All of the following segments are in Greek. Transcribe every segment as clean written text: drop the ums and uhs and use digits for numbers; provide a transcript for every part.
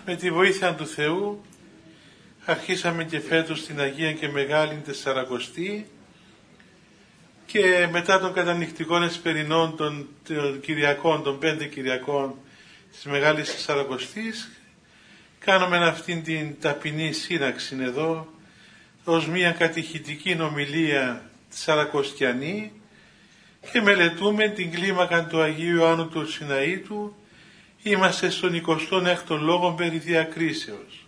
Με τη βοήθεια του Θεού αρχίσαμε και φέτος την Αγία και Μεγάλη Τεσσαρακοστή και μετά των κατανυκτικών εσπερινών των Κυριακών, των 5 Κυριακών της Μεγάλης Τεσσαρακοστής, κάνουμε αυτήν την ταπεινή σύναξη εδώ ως μια κατηχητική ομιλία τεσσαρακοστιανή και μελετούμε την κλίμακα του Αγίου Ιωάννου του Σιναήτου. Είμαστε στον 26ο λόγο περί διακρίσεως.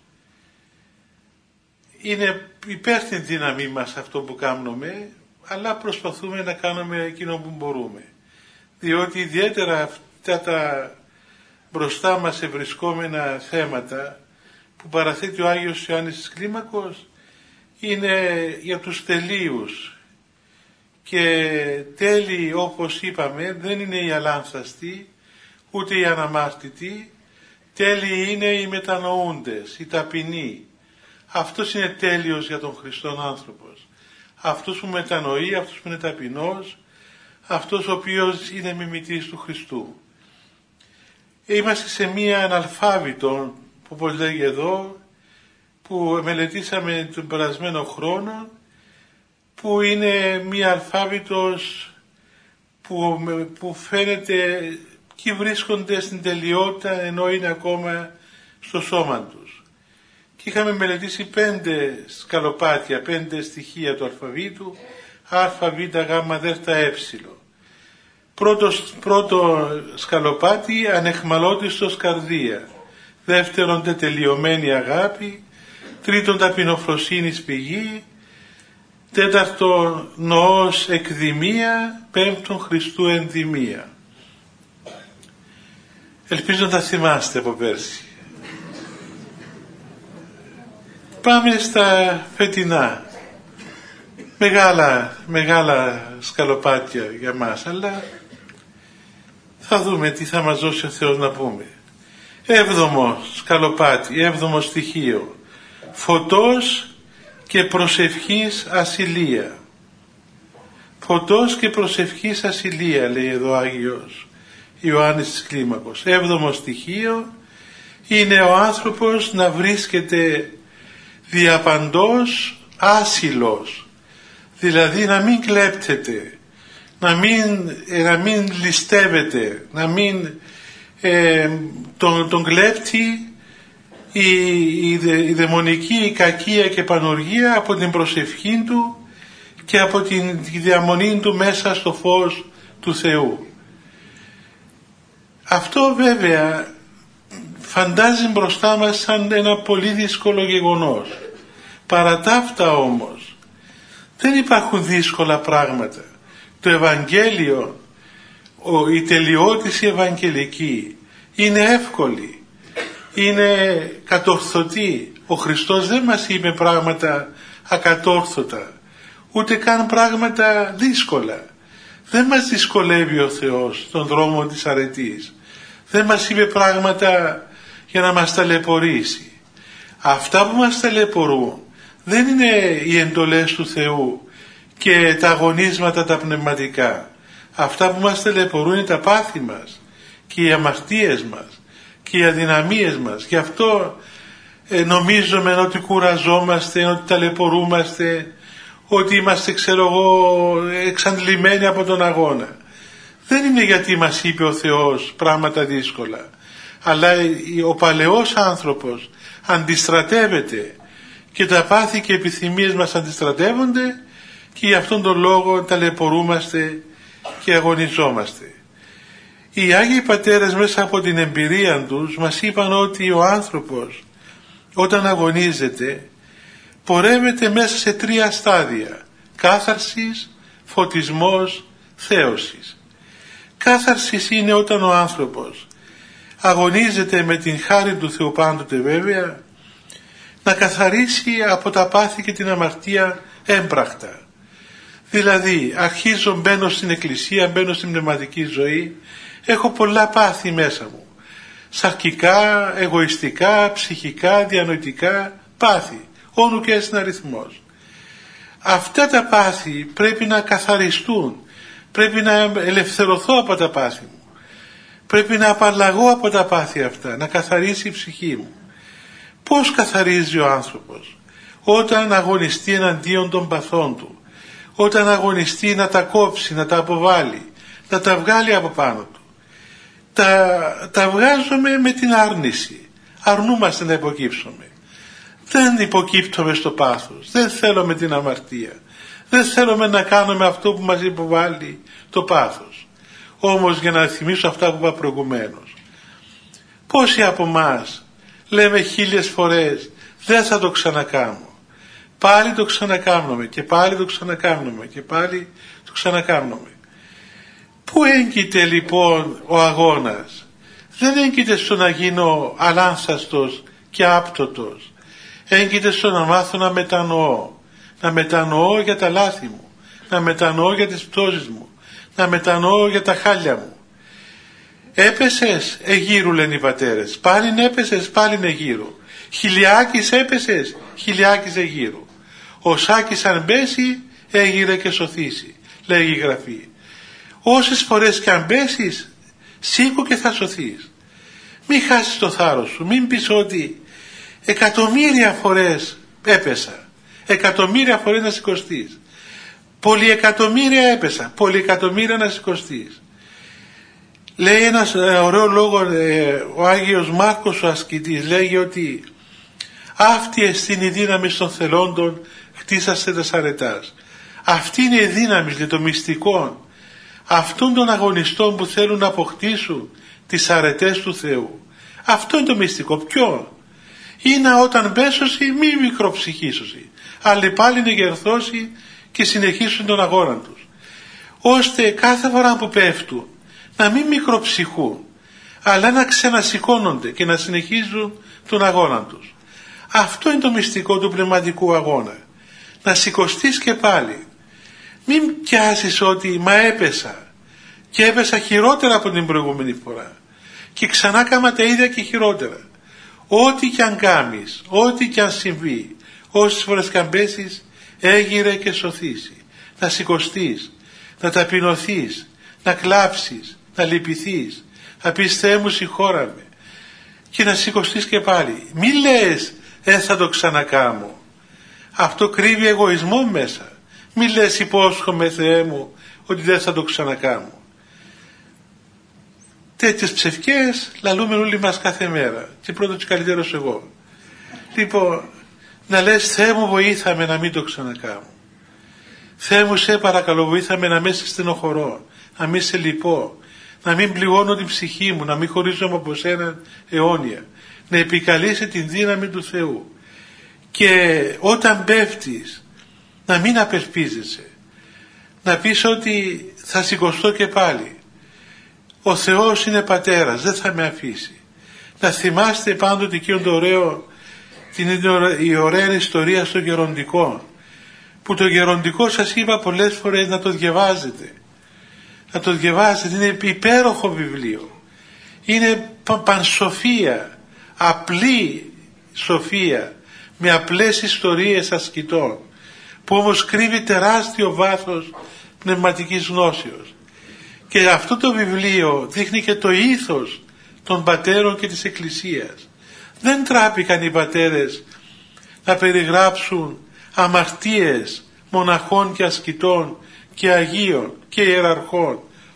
Είναι υπέρ την δύναμή μας αυτό που κάνουμε, αλλά προσπαθούμε να κάνουμε εκείνο που μπορούμε. Διότι ιδιαίτερα αυτά τα μπροστά μας ευρισκόμενα θέματα που παραθέτει ο Άγιος Ιωάννης της Κλίμακος είναι για τους τελείους. Και τέλειοι, όπως είπαμε, δεν είναι οι αλάνθαστοι, ούτε οι αναμάρτητοι, τέλειοι είναι οι μετανοούντες, οι ταπεινοί. Αυτός είναι τέλειος για τον Χριστόν άνθρωπος. Αυτός που μετανοεί, αυτός που είναι ταπεινός, αυτός ο οποίος είναι μιμητής του Χριστού. Είμαστε σε μία αναλφάβητο, όπως λέγει εδώ, που μελετήσαμε τον περασμένο χρόνο, που είναι μία αλφάβητος που φαίνεται και βρίσκονται στην τελειότητα ενώ είναι ακόμα στο σώμα τους. Και είχαμε μελετήσει 5 σκαλοπάτια, 5 στοιχεία του αλφαβήτου, α, β, γ, δ, ε. Πρώτο σκαλοπάτι, ανεχμαλώτιστος καρδία. Δεύτερον, τετελειωμένη αγάπη. Τρίτον, ταπεινοφροσύνης πηγή. Τέταρτον, νοός εκδημία. Πέμπτον, Χριστού ενδημία. Ελπίζω να τα θυμάστε από πέρσι. Πάμε στα φετινά. Μεγάλα σκαλοπάτια για μας, αλλά θα δούμε τι θα μας δώσει ο Θεός να πούμε. 7ο σκαλοπάτι, 7ο στοιχείο. Φωτός και προσευχής ασυλία. Φωτός και προσευχής ασυλία, λέει εδώ Άγιος Ιωάννης της Κλίμακος. 7ο στοιχείο είναι ο άνθρωπος να βρίσκεται διαπαντός άσυλος, δηλαδή να μην κλέπτεται, να μην ληστεύεται, να μην τον κλέπτει η δαιμονική κακία και πανοργία από την προσευχή του και από τη διαμονή του μέσα στο φως του Θεού. Αυτό βέβαια φαντάζει μπροστά μας σαν ένα πολύ δύσκολο γεγονός. Παρά τα αυτά όμως δεν υπάρχουν δύσκολα πράγματα. Το Ευαγγέλιο, η τελειότηση ευαγγελική είναι εύκολη, είναι κατορθωτή. Ο Χριστός δεν μας είπε πράγματα ακατόρθωτα, ούτε καν πράγματα δύσκολα. Δεν μας δυσκολεύει ο Θεός στον δρόμο της αρετής. Δεν μας είπε πράγματα για να μας ταλαιπωρήσει. Αυτά που μας ταλαιπωρούν δεν είναι οι εντολές του Θεού και τα αγωνίσματα τα πνευματικά. Αυτά που μας ταλαιπωρούν είναι τα πάθη μας και οι αμαρτίες μας και οι αδυναμίες μας. Γι' αυτό νομίζουμε ότι κουραζόμαστε, ότι ταλαιπωρούμαστε, ότι είμαστε εξαντλημένοι από τον αγώνα. Δεν είναι γιατί μας είπε ο Θεός πράγματα δύσκολα, αλλά ο παλαιός άνθρωπος αντιστρατεύεται και τα πάθη και επιθυμίες μας αντιστρατεύονται και γι' αυτόν τον λόγο ταλαιπωρούμαστε και αγωνιζόμαστε. Οι Άγιοι Πατέρες μέσα από την εμπειρία τους μας είπαν ότι ο άνθρωπος όταν αγωνίζεται πορεύεται μέσα σε 3 στάδια: κάθαρσης, φωτισμός, θέωσης. Κάθαρσης είναι όταν ο άνθρωπος αγωνίζεται με την χάρη του Θεού πάντοτε βέβαια να καθαρίσει από τα πάθη και την αμαρτία έμπρακτα. Δηλαδή μπαίνω στην εκκλησία, μπαίνω στην πνευματική ζωή, έχω πολλά πάθη μέσα μου, σαρκικά, εγωιστικά, ψυχικά, διανοητικά πάθη, όνου και στην αριθμός. Αυτά τα πάθη πρέπει να καθαριστούν, πρέπει να ελευθερωθώ από τα πάθη μου, πρέπει να απαλλαγώ από τα πάθη αυτά, να καθαρίσει η ψυχή μου. Πώς καθαρίζει ο άνθρωπος? Όταν αγωνιστεί εναντίον των παθών του, όταν αγωνιστεί να τα κόψει, να τα αποβάλει, να τα βγάλει από πάνω του. Τα βγάζουμε με την άρνηση. Αρνούμαστε να υποκύψουμε. Δεν υποκύπτουμε στο πάθος. Δεν θέλουμε την αμαρτία. Δεν θέλουμε να κάνουμε αυτό που μας υποβάλλει το πάθος. Όμως, για να θυμίσω αυτά που είπα προηγουμένως, πόσοι από εμάς λέμε 1000 φορές δεν θα το ξανακάνω. Πάλι το ξανακάνουμε και πάλι το ξανακάνουμε και πάλι το ξανακάνουμε. Πού έγκυται λοιπόν ο αγώνας? Δεν έγκυται στο να γίνω αλάνθαστος και άπτωτος. Έγκυται στο να μάθω να μετανοώ. Να μετανοώ για τα λάθη μου. Να μετανοώ για τις πτώσεις μου. Να μετανοώ για τα χάλια μου. Έπεσες, εγύρου λένε οι πατέρες. Πάλιν έπεσες, πάλιν εγύρου. Χιλιάκης έπεσες, χιλιάκης εγύρου. Ο Σάκης αν πέσει, έγειρε και σωθήσει, λέγει η Γραφή. Όσες φορές και αν πέσεις, σήκω και θα σωθείς. Μην χάσεις το θάρρος σου. Μην πεις ότι 1.000.000 φορές έπεσα. 1.000.000 φορές να σηκωστείς. Πολυεκατομμύρια έπεσα. Πολυεκατομμύρια να σηκωστείς. Λέει ένας ωραίο λόγο ο Άγιος Μάρκος ο ασκητής. Λέγει ότι αυτή εστίν η δύναμη των θελόντων χτίσαστε τας αρετάς. Αυτή είναι η δύναμη και το μυστικό αυτών των αγωνιστών που θέλουν να αποκτήσουν τις αρετές του Θεού. Αυτό είναι το μυστικό. Ποιο? Είναι όταν πέσωση μη μικροψυχήσωση, αλλά πάλι είναι γερθώσει και συνεχίσουν τον αγώνα τους, ώστε κάθε φορά που πέφτουν να μην μικροψυχούν, αλλά να ξανασηκώνονται και να συνεχίζουν τον αγώνα τους. Αυτό είναι το μυστικό του πνευματικού αγώνα. Να σηκωστείς και πάλι. Μην πιάσεις ότι μα έπεσα και έπεσα χειρότερα από την προηγούμενη φορά και ξανά κάμα τα ίδια και χειρότερα. Ό,τι κι αν κάνεις, ό,τι κι αν συμβεί, όσες φορές κι αν πέσεις, έγειρε και σωθήσει. Να σηκωστείς, να ταπεινωθείς, να κλάψεις, να λυπηθείς, να πεις Θεέ μου συγχώραμε και να σηκωστείς και πάλι. Μη λες θα το ξανακάμω. Αυτό κρύβει εγωισμό μέσα. Μη λες υπόσχομαι Θεέ μου ότι δεν θα το ξανακάμω. Τέτοιες ψευκές λαλούμε όλοι μας κάθε μέρα και πρώτος και καλύτερος εγώ. Λοιπόν, να λες Θεέ μου βοήθαμε να μην το ξανακάμω. Θεέ μου σε παρακαλώ βοήθαμε να μην σε στενοχωρώ, να μην σε λυπώ, να μην πληγώνω την ψυχή μου, να μην χωρίζομαι από σένα αιώνια, να επικαλείσαι την δύναμη του Θεού. Και όταν πέφτεις να μην απελπίζεσαι, να πεις ότι θα σηκωστώ και πάλι. Ο Θεός είναι πατέρας, δεν θα με αφήσει. Να θυμάστε πάντοτε εκείνο το ωραίο, η ωραία ιστορία στο γεροντικό, που το γεροντικό σας είπα πολλές φορές να το διαβάζετε. Να το διαβάζετε, είναι υπέροχο βιβλίο. Είναι πανσοφία, απλή σοφία, με απλές ιστορίες ασκητών, που όμως κρύβει τεράστιο βάθος πνευματικής γνώσεως. Και αυτό το βιβλίο δείχνει και το ήθος των πατέρων και της Εκκλησίας. Δεν τράπηκαν οι πατέρες να περιγράψουν αμαρτίες μοναχών και ασκητών και αγίων και ιεραρχών.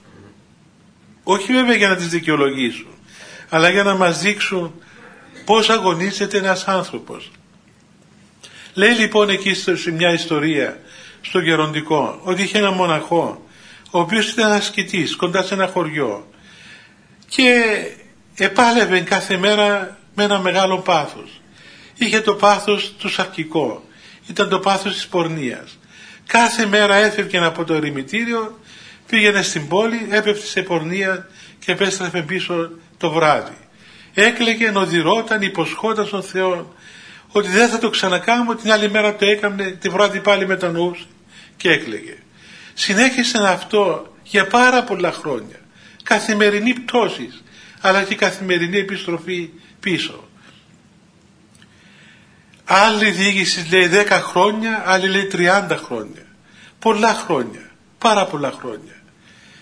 Όχι βέβαια για να τις δικαιολογήσουν, αλλά για να μας δείξουν πώς αγωνίζεται ένας άνθρωπος. Λέει λοιπόν εκεί σε μια ιστορία στο γεροντικό ότι είχε ένα μοναχό ο οποίος ήταν ασκητής κοντά σε ένα χωριό και επάλευε κάθε μέρα με ένα μεγάλο πάθος. Είχε το πάθος του σαρκικό, ήταν το πάθος της πορνείας. Κάθε μέρα έφευγε από το ερημητήριο, πήγαινε στην πόλη, έπεφτε σε πορνεία και επέστρεφε πίσω το βράδυ. Έκλαιγε, νοδυρώταν, υποσχόταν στον Θεό ότι δεν θα το ξανακάνω, την άλλη μέρα το έκανε, τη βράδυ πάλι μετανοούσε και έκλαιγε. Συνέχισε αυτό για πάρα πολλά χρόνια. Καθημερινή πτώση, αλλά και καθημερινή επιστροφή πίσω. Άλλη διοίκηση λέει 10 χρόνια, άλλη λέει 30 χρόνια. Πολλά χρόνια, πάρα πολλά χρόνια.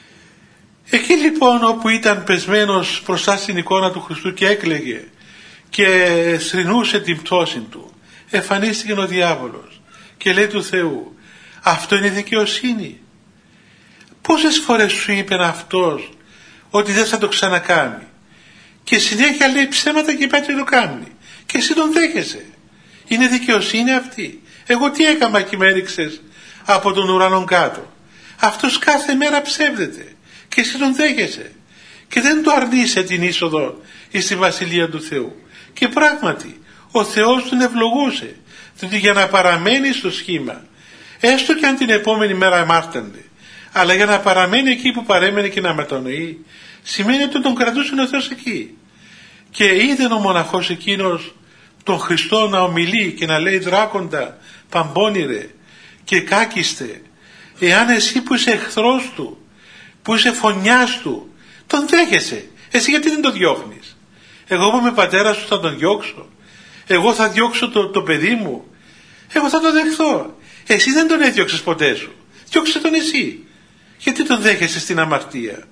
Εκεί λοιπόν όπου ήταν πεσμένος μπροστά στην εικόνα του Χριστού και έκλαιγε και θρηνούσε την πτώση του, εμφανίστηκε ο διάβολος και λέει του Θεού, αυτό είναι δικαιοσύνη? Πόσες φορές σου είπε αυτός ότι δεν θα το ξανακάνει, και συνέχεια λέει ψέματα και πάει και το κάνει, και εσύ τον δέχεσαι? Είναι δικαιοσύνη αυτή? Εγώ τι έκανα και με έριξες από τον ουρανό κάτω? Αυτός κάθε μέρα ψεύδεται και εσύ τον δέχεσαι και δεν του αρνείσαι την είσοδο στη Βασιλεία του Θεού. Και πράγματι ο Θεός τον ευλογούσε, διότι για να παραμένει στο σχήμα, έστω και αν την επόμενη μέρα αμάρτανται, αλλά για να παραμένει εκεί που παρέμενε και να μετανοεί, σημαίνει ότι τον κρατούσε ο Θεός εκεί. Και είδε ο μοναχός εκείνος τον Χριστό να ομιλεί και να λέει, δράκοντα, παμπώνηρε και κάκιστε, εάν εσύ που είσαι εχθρός του, που είσαι φωνιάς του, τον δέχεσαι, εσύ γιατί δεν τον διώχνεις? Εγώ που είμαι πατέρας σου θα τον διώξω? Εγώ θα διώξω το παιδί μου? Εγώ θα τον δεχθώ. Εσύ δεν τον έδιωξες ποτέ σου, διώξε τον εσύ. Γιατί τον δέχεσαι στην αμαρτία?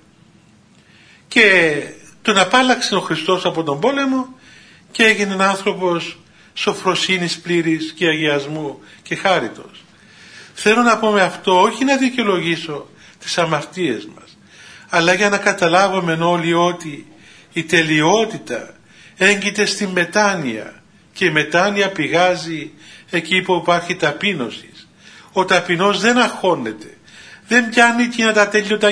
Και τον απάλλαξε ο Χριστός από τον πόλεμο και έγινε άνθρωπος σοφροσύνης πλήρης και αγιασμού και χάριτος. Θέλω να πω με αυτό όχι να δικαιολογήσω τις αμαρτίες μας, αλλά για να καταλάβουμε όλοι ότι η τελειότητα έγκυται στη μετάνοια, και η μετάνοια πηγάζει εκεί που υπάρχει ταπείνωση. Ο ταπεινός δεν αγχώνεται, δεν πιάνει και να τα τέλειωτα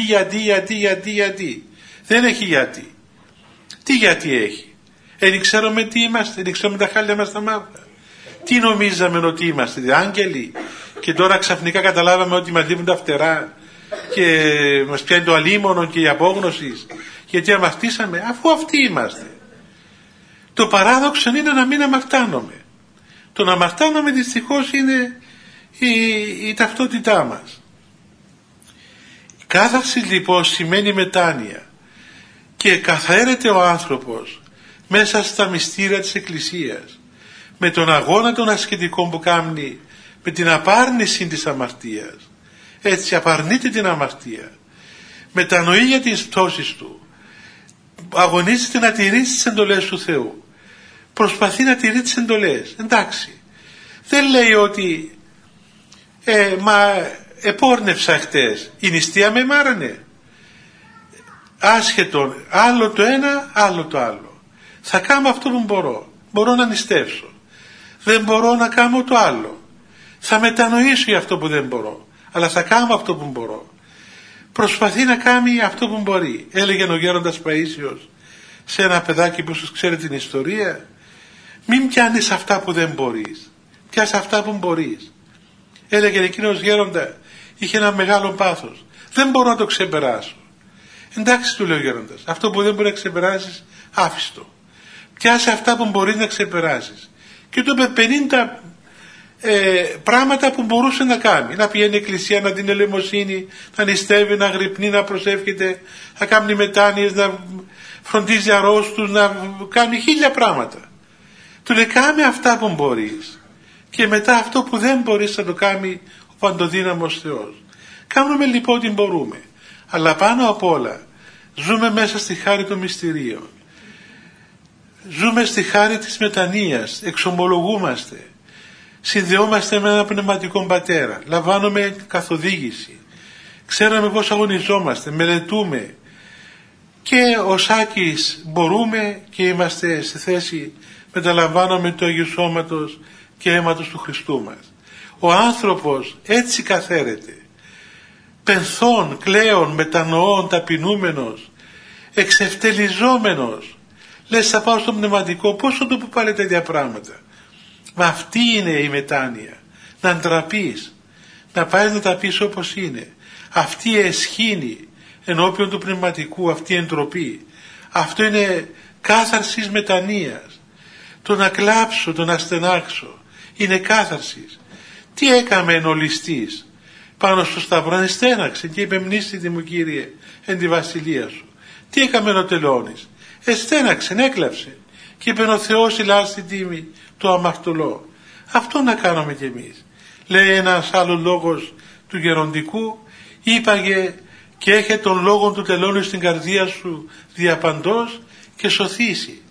γιατί. Δεν έχει γιατί. Τι γιατί έχει? Δεν ξέρουμε τι είμαστε, δεν ξέρουμε τα χάλια μας τα μαύρα. Τι νομίζαμε ότι είμαστε, άγγελοι, και τώρα ξαφνικά καταλάβαμε ότι μας λείπουν τα φτερά και μας πιάνει το αλίμονο και η απόγνωση γιατί αμαρτήσαμε, αφού αυτοί είμαστε. Το παράδοξο είναι να μην αμαρτάνομαι. Το να αμαρτάνομαι δυστυχώς είναι η ταυτότητά μας. Η κάθαρση λοιπόν σημαίνει μετάνοια, και καθαίρεται ο άνθρωπος μέσα στα μυστήρια της Εκκλησίας με τον αγώνα των ασκητικών που κάνει, με την απάρνηση της αμαρτίας. Έτσι απαρνείται την αμαρτία, μετανοεί για τις πτώσεις του, αγωνίζεται να τηρήσει τις εντολές του Θεού, προσπαθεί να τηρεί τις εντολές. Εντάξει, δεν λέει ότι επόρνευσα χτες, η νηστεία με μάρανε. Άσχετον, άλλο το ένα, άλλο το άλλο. Θα κάνω αυτό που μπορώ. Μπορώ να νηστεύσω. Δεν μπορώ να κάνω το άλλο. Θα μετανοήσω για αυτό που δεν μπορώ, αλλά θα κάνω αυτό που μπορώ. Προσπαθεί να κάνει αυτό που μπορεί. Έλεγε ο γέροντας Παΐσιος σε ένα παιδάκι που σας ξέρει την ιστορία, μην πιάνεις αυτά που δεν μπορείς, πιάσε αυτά που μπορείς. Έλεγε εκείνος γέροντα, είχε ένα μεγάλο πάθος, δεν μπορώ να το ξεπεράσω. Εντάξει, του λέει ο γέροντας, αυτό που δεν μπορεί να ξεπεράσεις, άφηστο. Πιάσε αυτά που μπορείς να ξεπεράσεις. Και του είπε 50 πράγματα που μπορούσε να κάνει. Να πηγαίνει εκκλησία, να δίνει ελεημοσύνη, να νηστεύει, να γρυπνεί, να προσεύχεται, να κάνει μετάνοιες, να φροντίζει αρρώστους, να κάνει 1000 πράγματα. Του λέει, κάνε αυτά που μπορείς, και μετά αυτό που δεν μπορείς θα το κάνει ο παντοδύναμος Θεός. Κάνουμε λοιπόν ό,τι μπορούμε, αλλά πάνω απ' όλα ζούμε μέσα στη χάρη των μυστηρίων. Ζούμε στη χάρη της μετανοίας, εξομολογούμαστε, συνδεόμαστε με έναν πνευματικό πατέρα, λαμβάνουμε καθοδήγηση, ξέρουμε πώς αγωνιζόμαστε, μελετούμε, και ως Άκης μπορούμε και είμαστε σε θέση μεταλαμβάνουμε του Αγίου Σώματος και αίματος του Χριστού μας. Ο άνθρωπος έτσι καθαίρεται, πενθών, κλαίων, μετανοών, ταπεινούμενος, εξευτελιζόμενος. Λες, θα πάω στο πνευματικό, πώς θα το πω πάλι τέτοια πράγματα? Μα αυτή είναι η μετάνοια, να ντραπείς, να πάει να τα πεις όπως είναι. Αυτή η εσχήνη ενώπιον του πνευματικού, αυτή η εντροπή, αυτό είναι κάθαρσης μετανοίας. Το να κλάψω, το να στενάξω είναι κάθαρσης. Τι έκαμε ο ληστής πάνω στο σταυρό? Εστέναξε και είπε, μνήστητη μου Κύριε εν τη βασιλεία σου. Τι έκαμε ο τελώνης? Εστέναξε, έκλαψε και είπε, ο Θεός ηλά στην τίμη το αμαρτωλό. Αυτό να κάνουμε κι εμείς. Λέει ένας άλλος λόγος του γεροντικού, είπαγε, και έχε τον λόγο του τελώνη στην καρδία σου διαπαντός και σωθήσει.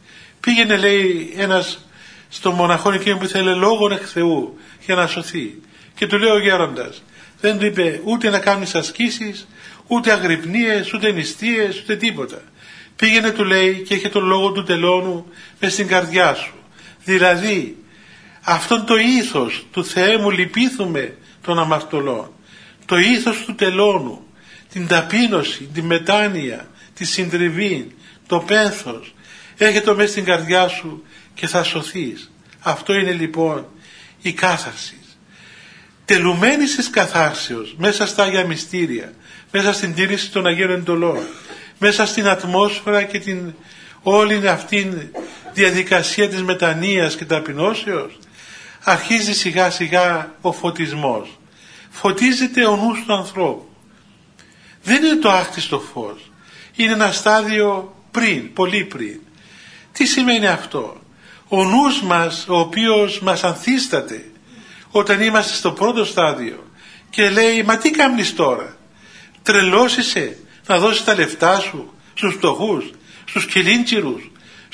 Πήγαινε, λέει, ένας στον μοναχό εκείνο που ήθελε λόγον εκ Θεού για να σωθεί. Και του λέει ο γέροντας, δεν του είπε ούτε να κάνεις ασκήσεις, ούτε αγρυπνίες, ούτε νηστείες, ούτε τίποτα. Πήγαινε, του λέει, και είχε τον λόγο του τελώνου μες στην καρδιά σου. Δηλαδή, αυτόν το ήθος του Θεέ μου λυπήθουμε των αμαρτωλών, το ήθος του τελώνου, την ταπείνωση, τη μετάνοια, τη συντριβή, το πένθος, έχετε μέσα στην καρδιά σου και θα σωθείς. Αυτό είναι λοιπόν η κάθαρση. Τελουμένης της καθάρσεως μέσα στα Άγια Μυστήρια, μέσα στην τήρηση των Αγίων Εντολών, μέσα στην ατμόσφαιρα και την όλη αυτή διαδικασία της μετανοίας και ταπεινώσεως, αρχίζει σιγά σιγά ο φωτισμός. Φωτίζεται ο νους του ανθρώπου. Δεν είναι το άκτιστο φως. Είναι ένα στάδιο πριν, πολύ πριν. Τι σημαίνει αυτό? Ο νους μας, ο οποίος μας ανθίσταται όταν είμαστε στο πρώτο στάδιο και λέει, μα τι κάνεις τώρα? Τρελός είσαι να δώσεις τα λεφτά σου στους φτωχούς, στους κυλίντσιρους,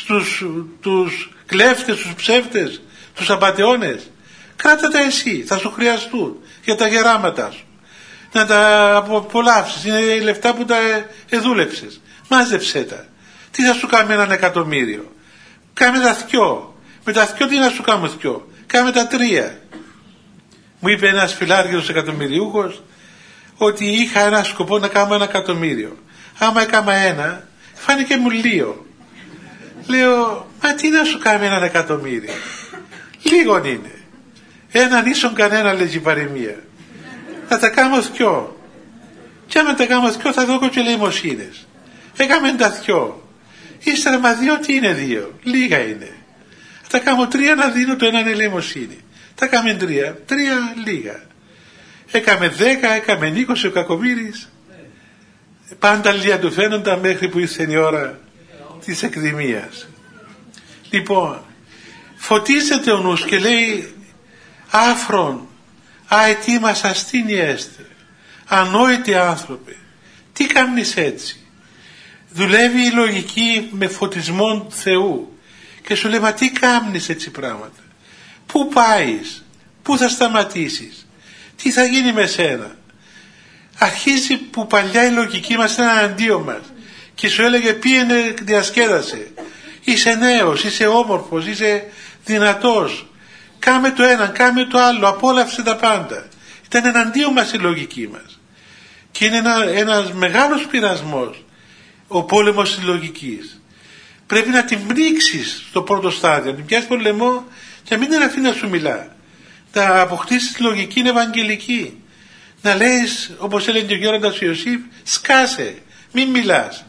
στους κλέφτες, στους ψεύτες, στους απατεώνες? Κράτα τα εσύ, θα σου χρειαστούν για τα γεράματα σου. Να τα απολαύσεις, είναι λεφτά που τα εδούλεψες. Μάζεψέ τα. Τι θα σου κάνει 1 εκατομμύριο? Κάμε τα 2. Με τα 2 τι να σου κάνω 2? Κάμε τα 3. Μου είπε ένας φιλάργυρος εκατομμυριούχος ότι είχα ένα σκοπό να κάνω 1 εκατομμύριο. Άμα έκαμα 1, φάνηκε μου λίγο. Λέω, μα τι να σου κάνει 1 εκατομμύριο? Λίγον είναι. 1 ίσον κανένα, λέγει η παροιμία. Θα τα κάνω 2. Και άμα τα κάνω 2 θα δω και ελεημοσύνες. Έκαμε τα 2. Ύστερα, μα 2 τι είναι 2? Λίγα είναι. Θα τα κάνω 3 να δίνω το έναν ελεημοσύνη. Τα κάμε 3. 3 λίγα. Έκαμε 10, έκαμε 20 ο Κακομοίρης. Πάντα λίγα του φαίνονταν μέχρι που ήρθε η ώρα της εκδημίας. Λοιπόν, φωτίζεται ο νους και λέει, άφρον, αετήμας αστήνη έστε, ανόητοι άνθρωποι, τι κάνεις έτσι? Δουλεύει η λογική με φωτισμό Θεού και σου λέει, μα τι κάνεις έτσι πράγματα? Πού πάεις? Πού θα σταματήσεις? Τι θα γίνει με σένα? Αρχίζει που παλιά η λογική μας ήταν αντίον μας και σου έλεγε, πήγαινε, διασκέδασε, είσαι νέος, είσαι όμορφος, είσαι δυνατός, κάμε το ένα, κάμε το άλλο, απόλαυσε τα πάντα. Ήταν εναντίον μας η λογική μας. Και είναι ένας μεγάλος πειρασμός ο πόλεμος της λογικής. Πρέπει να την πνίξεις στο πρώτο στάδιο, να την πιάσεις τον λαιμό και να μην την αφήνει να σου μιλά. Να αποκτήσεις τη λογική ευαγγελική. Να λέεις, όπως έλεγε και ο γέροντας Ιωσήφ, σκάσε, μην μιλάς.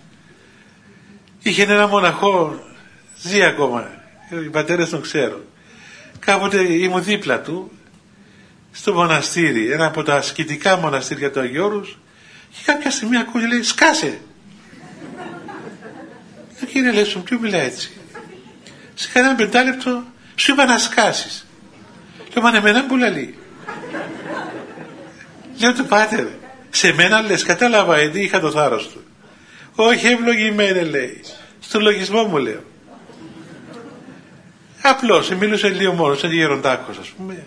Είχε ένα μοναχό, ζει ακόμα, οι πατέρες τον ξέρουν. Κάποτε ήμουν δίπλα του στο μοναστήρι, ένα από τα ασκητικά μοναστήρια του Αγίου Όρους, και κάποια στιγμή ακούει, λέει, σκάσε. Κύριε, λέει, σου ποιο μιλά έτσι? Σε κανένα 5 λεπτό σου είπα να σκάσεις. Λέω, μα εμένα που λαλεί? Λέω του πάτερ, σε μένα λες? Κατάλαβα, γιατί είχα το θάρρος του. Όχι, ευλογημένε, λέει, στο λογισμό μου, λέω. Απλώς μίλησε λίγο μόνο, σαν γεροντάκος, ας πούμε.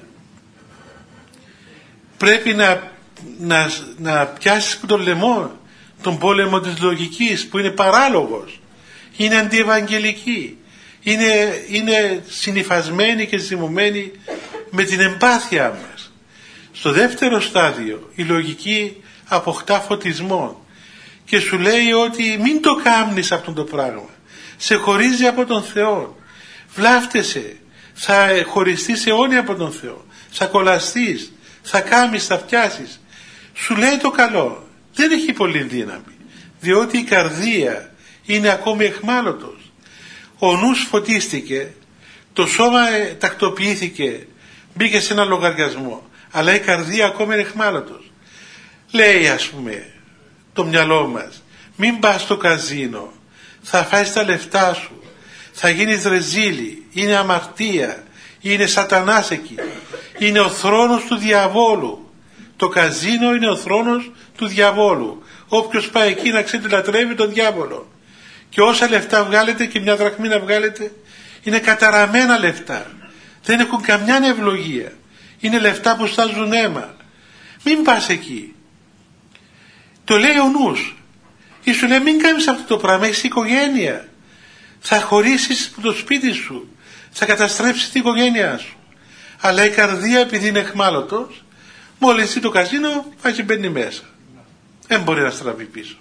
Πρέπει να πιάσεις τον λαιμό, τον πόλεμο της λογικής, που είναι παράλογος, είναι αντιευαγγελική, είναι συνυφασμένη και ζυμωμένη με την εμπάθειά μας. Στο δεύτερο στάδιο η λογική αποκτά φωτισμό και σου λέει ότι μην το κάνεις αυτό το πράγμα, σε χωρίζει από τον Θεό, βλάφτεσαι, θα χωριστείς αιώνια από τον Θεό, θα κολλαστείς, θα κάμεις, θα πιάσεις. Σου λέει το καλό, δεν έχει πολύ δύναμη, διότι η καρδία είναι ακόμη εχμάλωτος. Ο νους φωτίστηκε, το σώμα τακτοποιήθηκε, μπήκε σε ένα λογαριασμό, αλλά η καρδία ακόμη είναι εχμάλωτος. Λέει, ας πούμε, το μυαλό μας, μην πας στο καζίνο, θα φάεις τα λεφτά σου, θα γίνεις ρεζίλη, είναι αμαρτία, είναι σατανάς εκεί, είναι ο θρόνος του διαβόλου. Το καζίνο είναι ο θρόνος του διαβόλου. Όποιος πάει εκεί να ξέρει λατρεύει τον διάβολο. Και όσα λεφτά βγάλετε και μια δραχμή να βγάλετε, Είναι καταραμένα λεφτά. Δεν έχουν καμιά ευλογία. Είναι λεφτά που στάζουν αίμα. Μην πας εκεί. Το λέει ο νους. Ή σου λέει μην κάνεις αυτό το πράγμα, έχεις οικογένεια. Θα χωρίσεις το σπίτι σου. Θα καταστρέψεις την οικογένειά σου. Αλλά η καρδία, επειδή είναι εχμάλωτος, μόλις δει το καζίνο πάει και μπαίνει μέσα. Δεν μπορεί να στραβεί πίσω.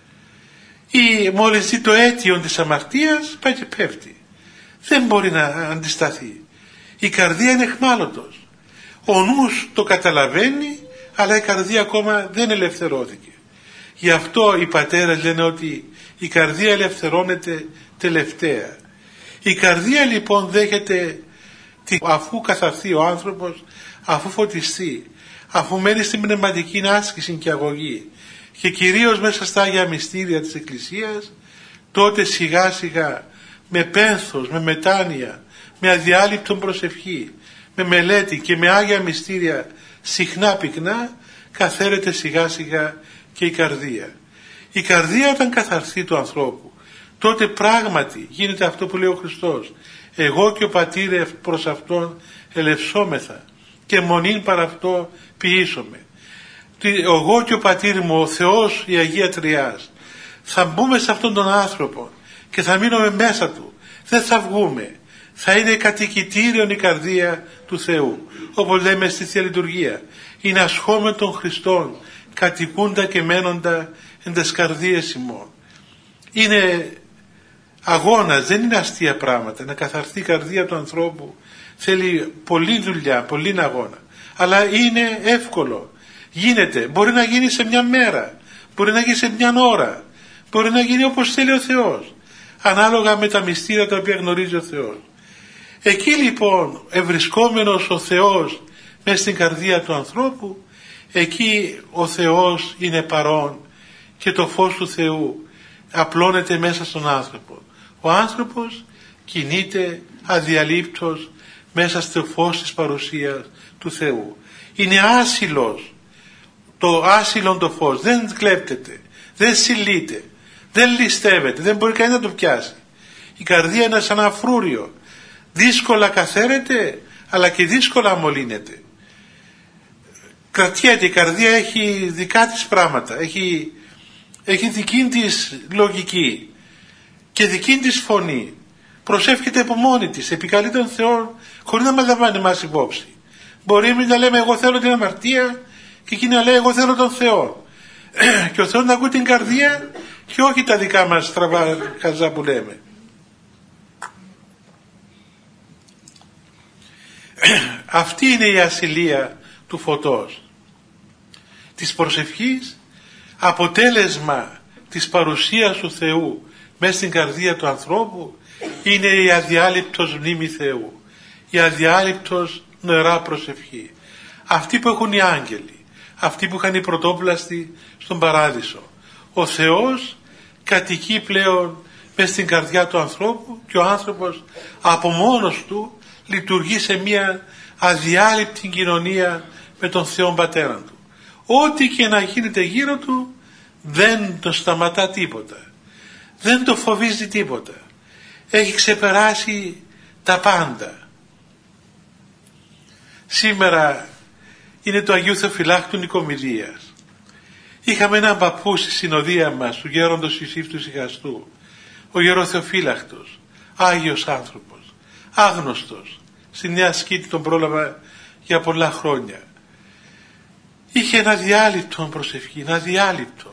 Ή μόλις δει το αίτιο της αμαρτίας πάει και πέφτει. Δεν μπορεί να αντισταθεί. Η καρδία είναι εχμάλωτος. Ο νους το καταλαβαίνει, αλλά η καρδία ακόμα δεν ελευθερώθηκε. Γι' αυτό οι πατέρες λένε ότι η καρδία ελευθερώνεται τελευταία. Η καρδία λοιπόν δέχεται αφού καθαρθεί ο άνθρωπος, αφού φωτιστεί, αφού μένει στην πνευματική άσκηση και αγωγή και κυρίως μέσα στα Άγια Μυστήρια της Εκκλησίας, τότε σιγά σιγά με πένθος, με μετάνοια, με αδιάλειπτο προσευχή, με μελέτη και με Άγια Μυστήρια συχνά πυκνά καθαίρεται σιγά σιγά και η καρδία. Η καρδία όταν καθαρθεί του ανθρώπου, τότε πράγματι γίνεται αυτό που λέει ο Χριστός. Εγώ και ο πατήρ προς Αυτόν ελευσόμεθα και μονήν παρά αυτό ποιήσομαι. Εγώ και ο πατήρ μου, ο Θεός, η Αγία Τριάς, θα μπούμε σε αυτόν τον άνθρωπο και θα μείνουμε μέσα του. Δεν θα βγούμε. Θα είναι κατοικητήριον η καρδία του Θεού. Όπως λέμε στη Θεία Λειτουργία. Είναι ασχόμεν των Χριστών, κατοικούντα και μένοντα εν τες καρδίες ημών. Είναι αγώνας, δεν είναι αστεία πράγματα. Να καθαρθεί η καρδία του ανθρώπου θέλει πολλή δουλειά, πολλή αγώνα. Αλλά είναι εύκολο. Γίνεται. Μπορεί να γίνει σε μια μέρα. Μπορεί να γίνει σε μια ώρα. Μπορεί να γίνει όπως θέλει ο Θεός. Ανάλογα με τα μυστήρια τα οποία γνωρίζει ο Θεός. Εκεί λοιπόν ευρισκόμενος ο Θεός μέσα στην καρδία του ανθρώπου, εκεί ο Θεός είναι παρόν και το φως του Θεού απλώνεται μέσα στον άνθρωπο. Ο άνθρωπος κινείται αδιαλείπτος μέσα στο φως της παρουσίας του Θεού. Είναι άσυλος. Το άσυλον το φως δεν κλέπτεται, δεν συλλείται, δεν ληστεύεται, δεν μπορεί κανείς να το πιάσει. Η καρδία είναι σαν ένα φρούριο. Δύσκολα καθαίρεται, αλλά και δύσκολα αμολύνεται. Κρατιέται, η καρδία έχει δικά της πράγματα, έχει δική της λογική και δική της φωνή. Προσεύχεται από μόνη της, επικαλεί τον Θεό χωρίς να μας λαμβάνει εμάς υπόψη. Μπορεί εμείς να λέμε εγώ θέλω την αμαρτία και εκείνη να λέει εγώ θέλω τον Θεό. Και ο Θεός να ακούει την καρδία και όχι τα δικά μας στραβά χαζά που λέμε. Αυτή είναι η ασυλία του φωτός, της προσευχής, αποτέλεσμα της παρουσίας του Θεού μέσα στην καρδία του ανθρώπου είναι η αδιάλειπτος μνήμη Θεού, η αδιάλειπτος νερά προσευχή. Αυτοί που έχουν οι άγγελοι, αυτοί που είχαν οι πρωτόπλαστοι στον παράδεισο. Ο Θεός κατοικεί πλέον μέσα στην καρδιά του ανθρώπου και ο άνθρωπος από μόνος του λειτουργεί σε μια αδιάλειπτη κοινωνία με τον Θεό Πατέρα του. Ό,τι και να γίνεται γύρω του δεν το σταματά τίποτα. Δεν το φοβίζει τίποτα. Έχει ξεπεράσει τα πάντα. Σήμερα είναι το Αγίου Θεοφυλάκτου Νικομηδίας. Είχαμε έναν παππού στη συνοδεία μας, του γέροντος Ιησήφτου Σιχαστού, ο γερός Θεοφύλακτος, Άγιος άνθρωπος, άγνωστος. Στη Νέα Σκήτη τον πρόλαβα για πολλά χρόνια. Είχε ένα διάλειπτο προσευχή, ένα διάλειπτο.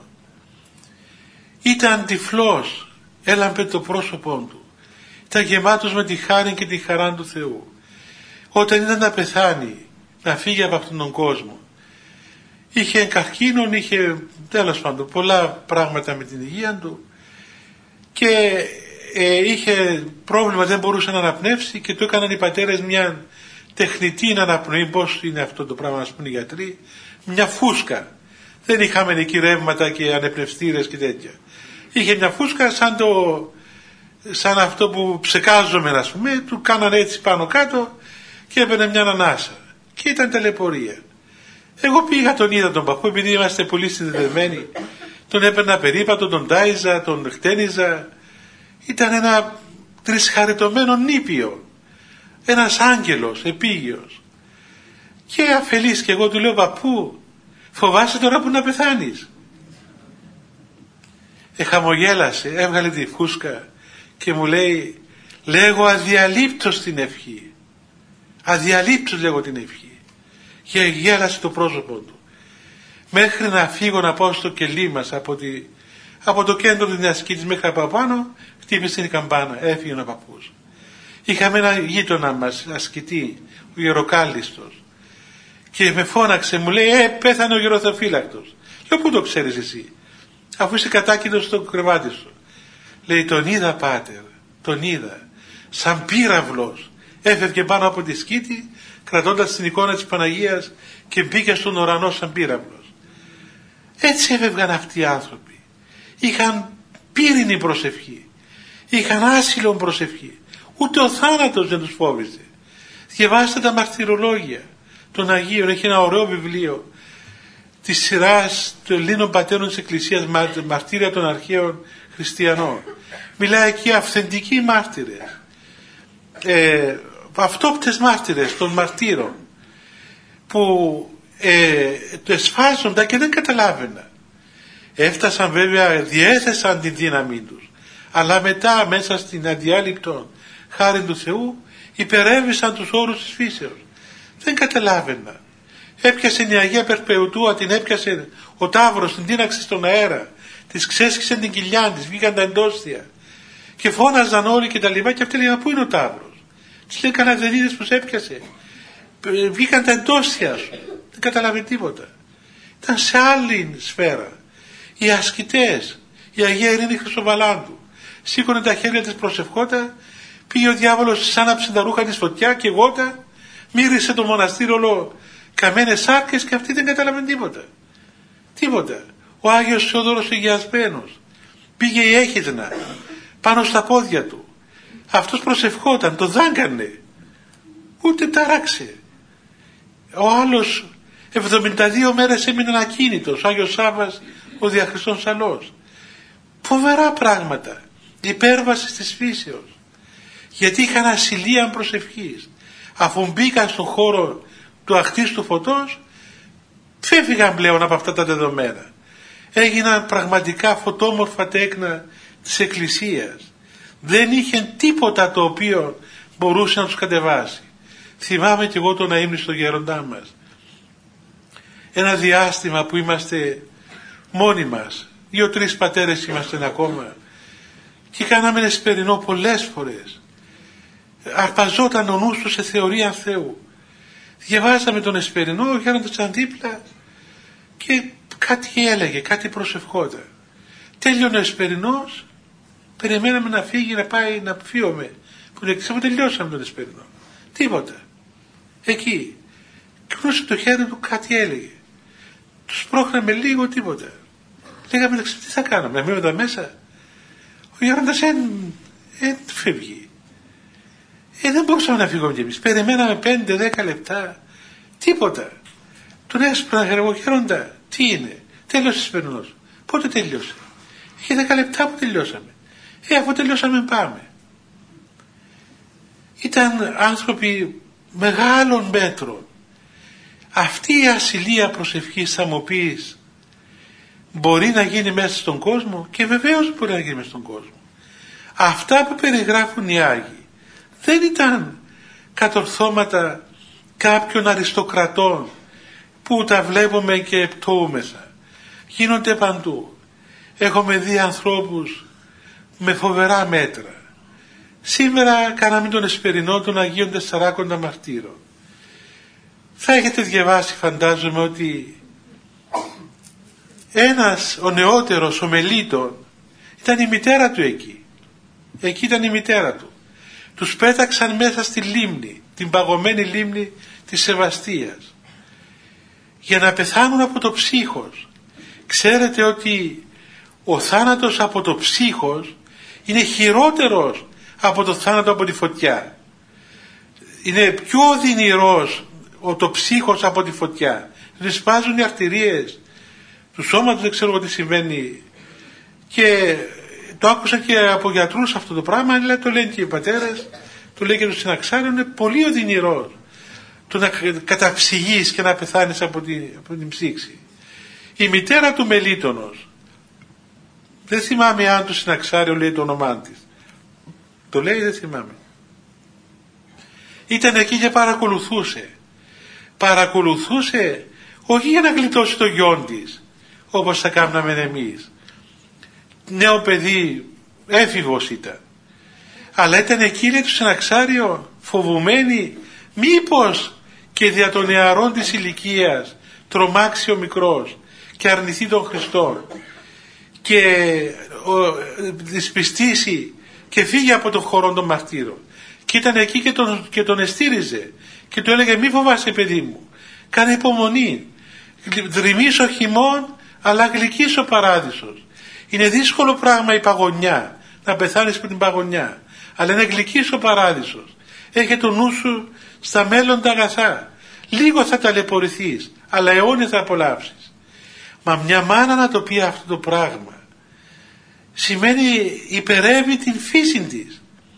Ήταν τυφλός, έλαμπε το πρόσωπό του. Ήταν γεμάτος με τη χάρη και τη χαρά του Θεού. Όταν ήταν να πεθάνει, να φύγει από αυτόν τον κόσμο, είχε καρκίνον, είχε τέλος πάντων πολλά πράγματα με την υγεία του και είχε πρόβλημα, δεν μπορούσε να αναπνεύσει και του έκαναν οι πατέρες μια τεχνητή αναπνοή. Πώς είναι αυτό το πράγμα, ας πούμε οι γιατροί, μια φούσκα. Δεν είχαμε εκεί ρεύματα και ανεπνευστήρες και τέτοια. Είχε μια φούσκα σαν αυτό που ψεκάζομαι, ας πούμε, του κάνανε έτσι πάνω κάτω και έπαιρνε μια ανάσα και ήταν ταλαιπωρία. Εγώ πήγα, τον είδα τον παππού, επειδή είμαστε πολύ συνδεδεμένοι, τον έπαιρνα περίπατο, τον τάιζα, τον χτένιζα. Ήταν ένα τρισχαριτωμένο νήπιο, ένας άγγελος επίγειος. Και αφελής, και εγώ του λέω, παππού, φοβάσαι τώρα που να πεθάνεις? Χαμογέλασε, έβγαλε τη φούσκα και μου λέει, λέγω αδιαλείπτως την ευχή, αδιαλείπτως λέγω την ευχή. Και γέλασε το πρόσωπο του. Μέχρι να φύγω να πάω στο κελί μας από το κέντρο της Νεασκήτης μέχρι από πάνω, χτύπησε η καμπάνα, έφυγε ο παππούς. Είχαμε ένα γείτονα μας, ασκητή, ο Γεροκάλιστος, και με φώναξε, μου λέει, πέθανε ο γεροθεοφύλακτος. Λέω, πού το ξέρεις εσύ, αφού είσαι κατάκητος στο κρεβάτι σου? Λέει, τον είδα, πάτερ, τον είδα, σαν πύραυλος, έφευγε πάνω από τη σκήτη, κρατώντας την εικόνα της Παναγίας, και μπήκε στον ουρανό σαν πύραυλος. Έτσι έφευγαν αυτοί οι άνθρωποι. Είχαν πύρινη προσευχή, είχαν άσυλον προσευχή, ούτε ο θάνατος δεν τους φόβησε. Διαβάστε τα μαρτυρολόγια των Αγίων, έχει ένα ωραίο βιβλίο της σειράς των Ελλήνων πατέρων της Εκκλησίας, μαρτύρια των αρχαίων χριστιανών. Μιλάει εκεί αυθεντικοί μάρτυρες, αυτόπτες μάρτυρες των μαρτύρων, που το εσφάζονταν και δεν καταλάβαιναν. Έφτασαν βέβαια, διέθεσαν την δύναμή τους, αλλά μετά μέσα στην αδιάλειπτο χάρη του Θεού υπερέβησαν τους όρους της φύσεως. Δεν καταλάβαινα. Έπιασε η Αγία Περπεουτούα, την έπιασε ο Ταύρος, την τίναξε στον αέρα, της ξέσχισε την κοιλιά της, βγήκαν τα εντόστια και φώναζαν όλοι και τα λοιπά, και αυτή λέει, πού είναι ο Ταύρος? Της λέει, κανένα δεν είδες που σε έπιασε? Βγήκαν τα εντόστια σου. Δεν καταλάβει τίποτα. Ήταν σε άλλη σφαίρα. Οι ασκητές, η Αγία Ειρήνη Χρυσοβαλάντου, σήκωνε τα χέρια της, προσευχότα, πήγε ο διάβολος, σάναψε τα ρούχα της φωτιά και γότα, μύρισε το μοναστήριο όλο καμένες σάρκες, και αυτή δεν κατάλαβε τίποτα. Τίποτα. Ο Άγιος Θεόδωρος Αγιασμένος πήγε η Έχιδνα πάνω στα πόδια του. Αυτός προσευχόταν, το δάγκανε, ούτε ταράξε. Ο άλλος 72 μέρες έμεινε ακίνητος, ο Άγιος Σάββας ο Διαχριστών Σαλός. Φοβερά πράγματα, υπέρβαση της φύσεως, γιατί είχαν ασυλία προσευχής. Αφού μπήκαν στον χώρο του αχτίστου φωτός, φεύγαν πλέον από αυτά τα δεδομένα. Έγιναν πραγματικά φωτόμορφα τέκνα της Εκκλησίας. Δεν είχε τίποτα το οποίο μπορούσε να τους κατεβάσει. Θυμάμαι κι εγώ τον αείμνηστο γέροντά μας. Ένα διάστημα που είμαστε μόνοι μας, 2-3 πατέρες είμαστε ακόμα, και κάναμε εσπερινό πολλές φορές. Αρπαζόταν ο νους του σε θεωρία Θεού. Διαβάζαμε τον εσπερινό, ο γέροντας αντίπλα, και κάτι έλεγε, κάτι προσευχόταν. Τέλειωνε ο εσπερινός, περιμέναμε να φύγει, να πάει να φύγουμε, που τελειώσαμε τον εσπερινό. Τίποτα. Εκεί κρούσε το χέρι του, κάτι έλεγε. Του σπρώχναμε λίγο, τίποτα. Λέγαμε, τι θα κάναμε, να μείνουμε μέσα? Ο γέροντας φεύγει. Δεν μπορούσαμε να φύγουμε κι εμείς. Περιμέναμε 5-10 λεπτά, τίποτα. Τον έσπρωνα, εγώ, γέροντα, τι είναι? Τέλειωσε ο εσπερινός. Πότε τελειώσε? Είχε 10 λεπτά που τελειώσαμε. Αφού τελειώσαμε πάμε. Ήταν άνθρωποι μεγάλων μέτρων. Αυτή η ασυλία προσευχής, θα μου πεις, μπορεί να γίνει μέσα στον κόσμο? Και βεβαίως μπορεί να γίνει μέσα στον κόσμο. Αυτά που περιγράφουν οι Άγιοι δεν ήταν κατορθώματα κάποιων αριστοκρατών που τα βλέπουμε και πτώμεσα. Γίνονται παντού. Έχουμε δει ανθρώπους με φοβερά μέτρα. Σήμερα κάναμε τον εσπερινό των Αγίων Τεσσαράκοντα Μαρτύρων. Θα έχετε διαβάσει, φαντάζομαι, ότι ο νεότερος, ο Μελίτων, ήταν η μητέρα του εκεί. Εκεί ήταν η μητέρα του. Τους πέταξαν μέσα στη λίμνη, την παγωμένη λίμνη της Σεβαστίας, για να πεθάνουν από το ψύχος. Ξέρετε ότι ο θάνατος από το ψύχος είναι χειρότερος από το θάνατο από τη φωτιά. Είναι πιο οδυνηρός το ψύχος από τη φωτιά. Ρυσπάζουν οι αρτηρίες του σώματος, δεν ξέρω τι συμβαίνει, και το άκουσα και από γιατρούς αυτό το πράγμα, αλλά το λένε και οι πατέρες, το λέει και το συναξάριο, είναι πολύ οδυνηρό το να καταψυγείς και να πεθάνεις από την ψήξη. Η μητέρα του Μελίτωνος, δεν θυμάμαι αν το συναξάριο λέει το όνομά της, το λέει, δεν θυμάμαι, ήταν εκεί και παρακολουθούσε όχι για να γλιτώσει το γιον της όπως θα κάναμε εμείς, νέο παιδί, έφηβος ήταν, αλλά ήταν εκεί, λέει, το συναξάριο, φοβουμένη μήπως και δια των νεαρών της ηλικίας τρομάξει ο μικρός και αρνηθεί τον Χριστό και δυσπιστήσει και φύγει από τον χώρο των μαρτύρων. Και ήταν εκεί και τον εστήριζε και του έλεγε, μη φοβάσαι παιδί μου, κάνε υπομονή, δρυμείς ο χειμών αλλά γλυκείς ο παράδεισος. Είναι δύσκολο πράγμα η παγωνιά, να πεθάνεις με την παγωνιά, αλλά είναι γλυκής ο παράδεισος. Έχε το νου σου στα μέλλοντα αγαθά, λίγο θα ταλαιπωρηθείς αλλά αιώνια θα απολαύσεις. Μα μια μάνα να το πει αυτό το πράγμα σημαίνει υπερεύει την φύση της.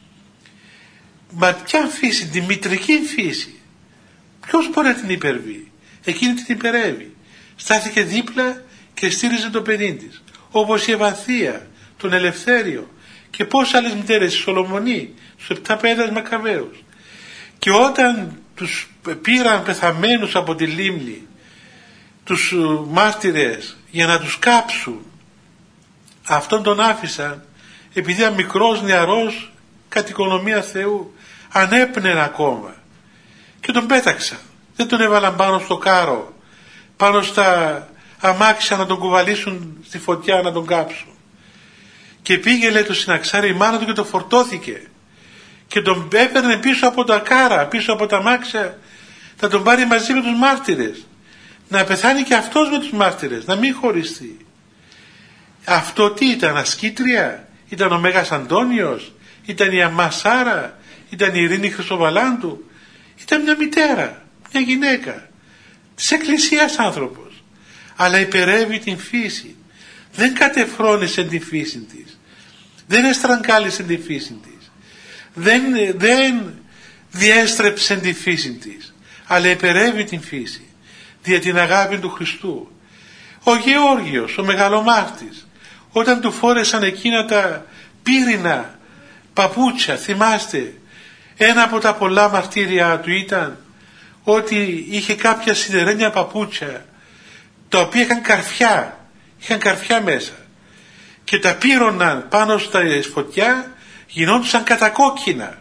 Μα ποια φύση? Τη μητρική φύση. Ποιος μπορεί να την υπερβεί? Εκείνη την υπερεύει. Στάθηκε δίπλα και στήριζε το παιδί της, όπως η Ευανθία, τον Ελευθέριο και πόσες άλλες μητέρες, η Σολομονή, τους 7 παιδες Μακαβαίους. Και όταν τους πήραν πεθαμένους από τη λίμνη τους μάρτυρες για να τους κάψουν, αυτόν τον άφησαν επειδή ήταν μικρός νεαρός κατ' οικονομία Θεού, ανέπνεε ακόμα και τον πέταξαν. Δεν τον έβαλαν πάνω στο κάρο, πάνω στα αμάξια να τον κουβαλήσουν στη φωτιά να τον κάψουν. Και πήγε, λέει, το συναξάρι, η μάνα του και το φορτώθηκε και τον έπαιρνε πίσω από τα κάρα, πίσω από τα αμάξια, θα τον πάρει μαζί με τους μάρτυρες, να πεθάνει και αυτός με τους μάρτυρες, να μην χωριστεί. Αυτό τι ήταν? Ασκήτρια? Ήταν ο Μέγας Αντώνιος? Ήταν η Αμά Σάρα? Ήταν η Ειρήνη Χρυσοβαλάντου? Ήταν μια μητέρα, μια γυναίκα της Εκκλησίας άνθρωπος, αλλά υπερεύει την φύση. Δεν κατεφρόνησε την φύση της, δεν εστραγγάλισε την φύση της, δεν διέστρεψε την φύση της, αλλά υπερεύει την φύση δια την αγάπη του Χριστού. Ο Γεώργιος, ο μεγαλομάρτης, όταν του φόρεσαν εκείνα τα πύρινα παπούτσια, θυμάστε, ένα από τα πολλά μαρτύρια του ήταν ότι είχε κάποια σιδερένια παπούτσια τα οποία είχαν καρφιά μέσα και τα πύρωναν πάνω στα φωτιά, γινόντουσαν κατακόκκινα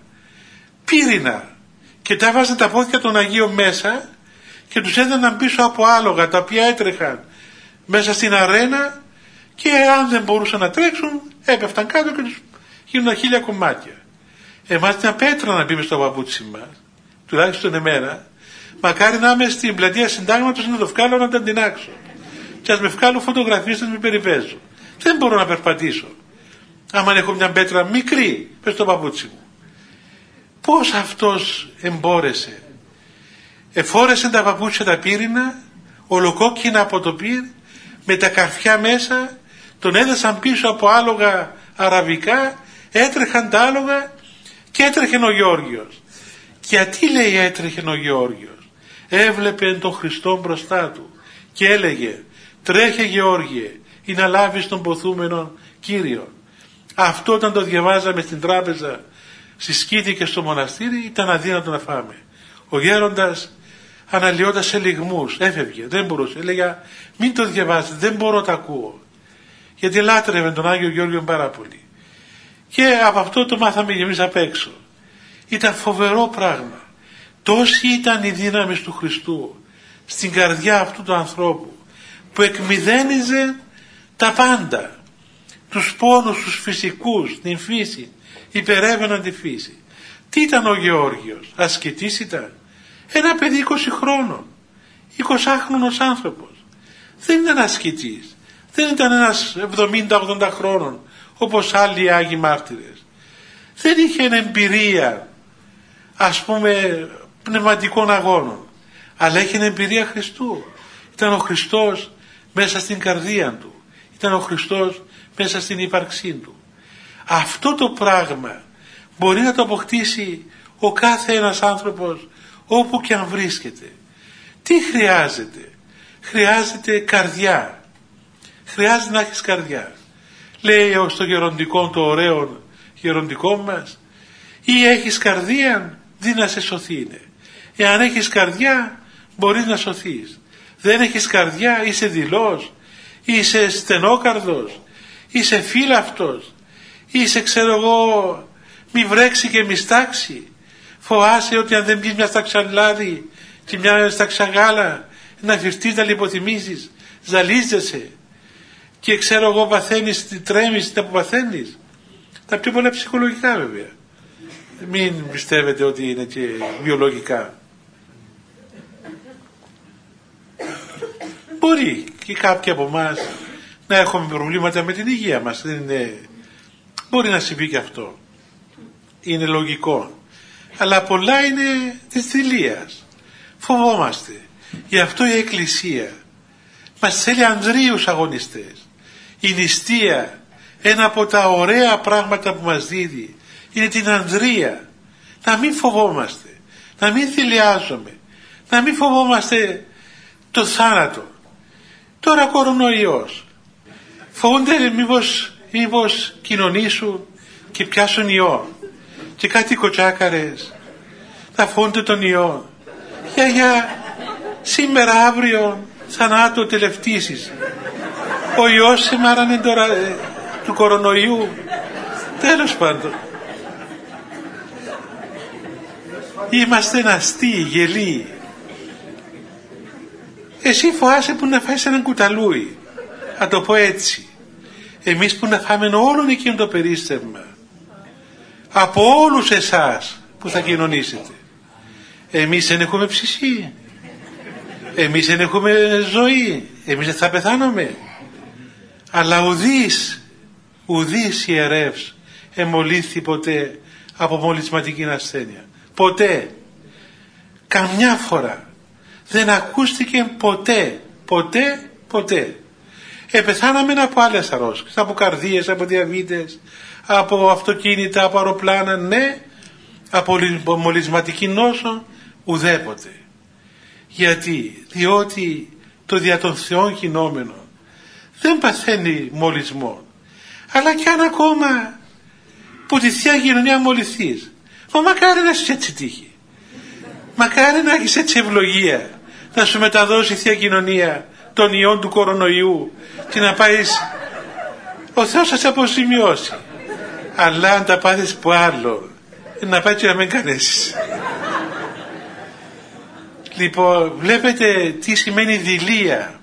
πύρινα και τα βάζαν τα πόδια των Αγίων μέσα και τους έδαιναν πίσω από άλογα τα οποία έτρεχαν μέσα στην αρένα και αν δεν μπορούσαν να τρέξουν έπεφταν κάτω και τους γίνονταν 1000 κομμάτια. Εμάς μια πέτρα να μπει μες στο παπούτσι μας, τουλάχιστον εμένα, μακάρι να είμαι στην πλατεία Συντάγματος να το βγάλω να τα αντινάξω και ας με βγάλω φωτογραφίες να με περιπέζω. Δεν μπορώ να περπατήσω άμα έχω μια πέτρα μικρή μες στο παπούτσι μου. Πώς αυτός εμπόρεσε? Εφόρεσε τα παπούτσια τα πύρινα, ολοκόκκινα από το πύρ, με τα καρφιά μέσα, τον έδεσαν πίσω από άλογα αραβικά, έτρεχαν τα άλογα και έτρεχε ο Γεώργιος. Γιατί, λέει, έτρεχε ο Γεώργιος? Έβλεπε τον Χριστό μπροστά του και έλεγε, τρέχε Γεώργιε, ή να λάβεις τον ποθούμενον Κύριον. Αυτό όταν το διαβάζαμε στην τράπεζα, στη σκήτη και στο μοναστήρι, ήταν αδύνατο να φάμε. Ο γέροντας αναλυόταν σε λυγμούς, έφευγε, δεν μπορούσε, έλεγε μην το διαβάζετε, δεν μπορώ να το ακούω, γιατί λάτρευε τον Άγιο Γεώργιο πάρα πολύ. Και από αυτό το μάθαμε και εμείς απ' έξω. Ήταν φοβερό πράγμα. Τόση ήταν η δύναμη του Χριστού στην καρδιά αυτού του ανθρώπου, που εκμηδένιζε τα πάντα, τους πόνους, τους φυσικούς, την φύση, υπερεύαιναν τη φύση. Τι ήταν ο Γεώργιος? Ασκητής ήταν? Ένα παιδί 20 χρόνων, 20χρονος άνθρωπος. Δεν ήταν ασκητής, δεν ήταν ένας 70-80 χρόνων όπως άλλοι Άγιοι μάρτυρες. Δεν είχε εμπειρία, ας πούμε, πνευματικών αγώνων, αλλά είχε εμπειρία Χριστού. Ήταν ο Χριστός μέσα στην καρδία του, ήταν ο Χριστός μέσα στην ύπαρξή του. Αυτό το πράγμα μπορεί να το αποκτήσει ο κάθε ένας άνθρωπος όπου και αν βρίσκεται. Τι χρειάζεται? Χρειάζεται καρδιά. Χρειάζεται να έχεις καρδιά. Λέει στο γεροντικό, το ωραίο γεροντικό μας, ή έχεις καρδία, δι να σε σωθήνε. Εάν έχεις καρδιά, μπορείς να σωθείς. Δεν έχεις καρδιά, είσαι δειλός, είσαι στενόκαρδος, είσαι φύλαυτος, είσαι ξέρω εγώ μη βρέξει και μη στάξει. Φοβάσαι ότι αν δεν πεις μια σταξαλάδι και μια σταξαγάλα να φυρτείς, να λιποθυμίσεις, ζαλίζεσαι και ξέρω εγώ παθαίνεις, τρέμεις, τα που παθαίνεις. Τα πιο πολλά ψυχολογικά βέβαια. Μην πιστεύετε ότι είναι και βιολογικά. Μπορεί και κάποιοι από εμάς να έχουμε προβλήματα με την υγεία μας. Δεν είναι... Μπορεί να συμβεί και αυτό. Είναι λογικό. Αλλά πολλά είναι της δειλίας. Φοβόμαστε. Γι' αυτό η Εκκλησία μας θέλει ανδρείους αγωνιστές. Η νηστεία, ένα από τα ωραία πράγματα που μας δίδει, είναι την ανδρεία. Να μην φοβόμαστε, να μην θηλιάζουμε, να μην φοβόμαστε το θάνατο. Τώρα κορονοϊός. Φοβούνται μήπως κοινωνήσουν και πιάσουν ιό. Και κάτι κοτσάκαρες θα φοβούνται τον ιό. Για σήμερα αύριο θανάτου τελευτήσεις. Ο ιός σήμερα είναι τώρα του κορονοϊού. Τέλος πάντων. Είμαστε αστεί, γελοί. Εσύ φοάσαι που να φάεις έναν κουταλούι. Να το πω έτσι. Εμείς που να φάμε όλον εκείνο το περίστευμα. Από όλους εσάς που θα κοινωνήσετε. Εμείς δεν έχουμε ψυχή. Εμείς δεν έχουμε ζωή. Εμείς δεν θα πεθάνουμε. Αλλά ουδής ιερεύς εμολύθη ποτέ από μολυσματική ασθένεια. Ποτέ. Καμιά φορά. Δεν ακούστηκε ποτέ. Πεθάναμε από άλλες αρρώστιες, από καρδίες, από διαβήτες, από αυτοκίνητα, από αεροπλάνα, ναι, από μολυσματική νόσο, ουδέποτε. Γιατί? Διότι το δια των Θεών γινόμενο δεν παθαίνει μολυσμό. Αλλά κι αν ακόμα που τη Θεία Κοινωνία μολυθείς, μακάρι να είσαι έτσι τύχη. Μακάρι να έχεις έτσι ευλογία, να σου μεταδώσει η Θεία Κοινωνία των ιών του κορονοϊού και να πάεις, ο Θεός θα σε αποζημιώσει. Αλλά αν τα πάθεις που άλλο, να πάει και να μην κανέσεις. Λοιπόν, βλέπετε τι σημαίνει δειλία.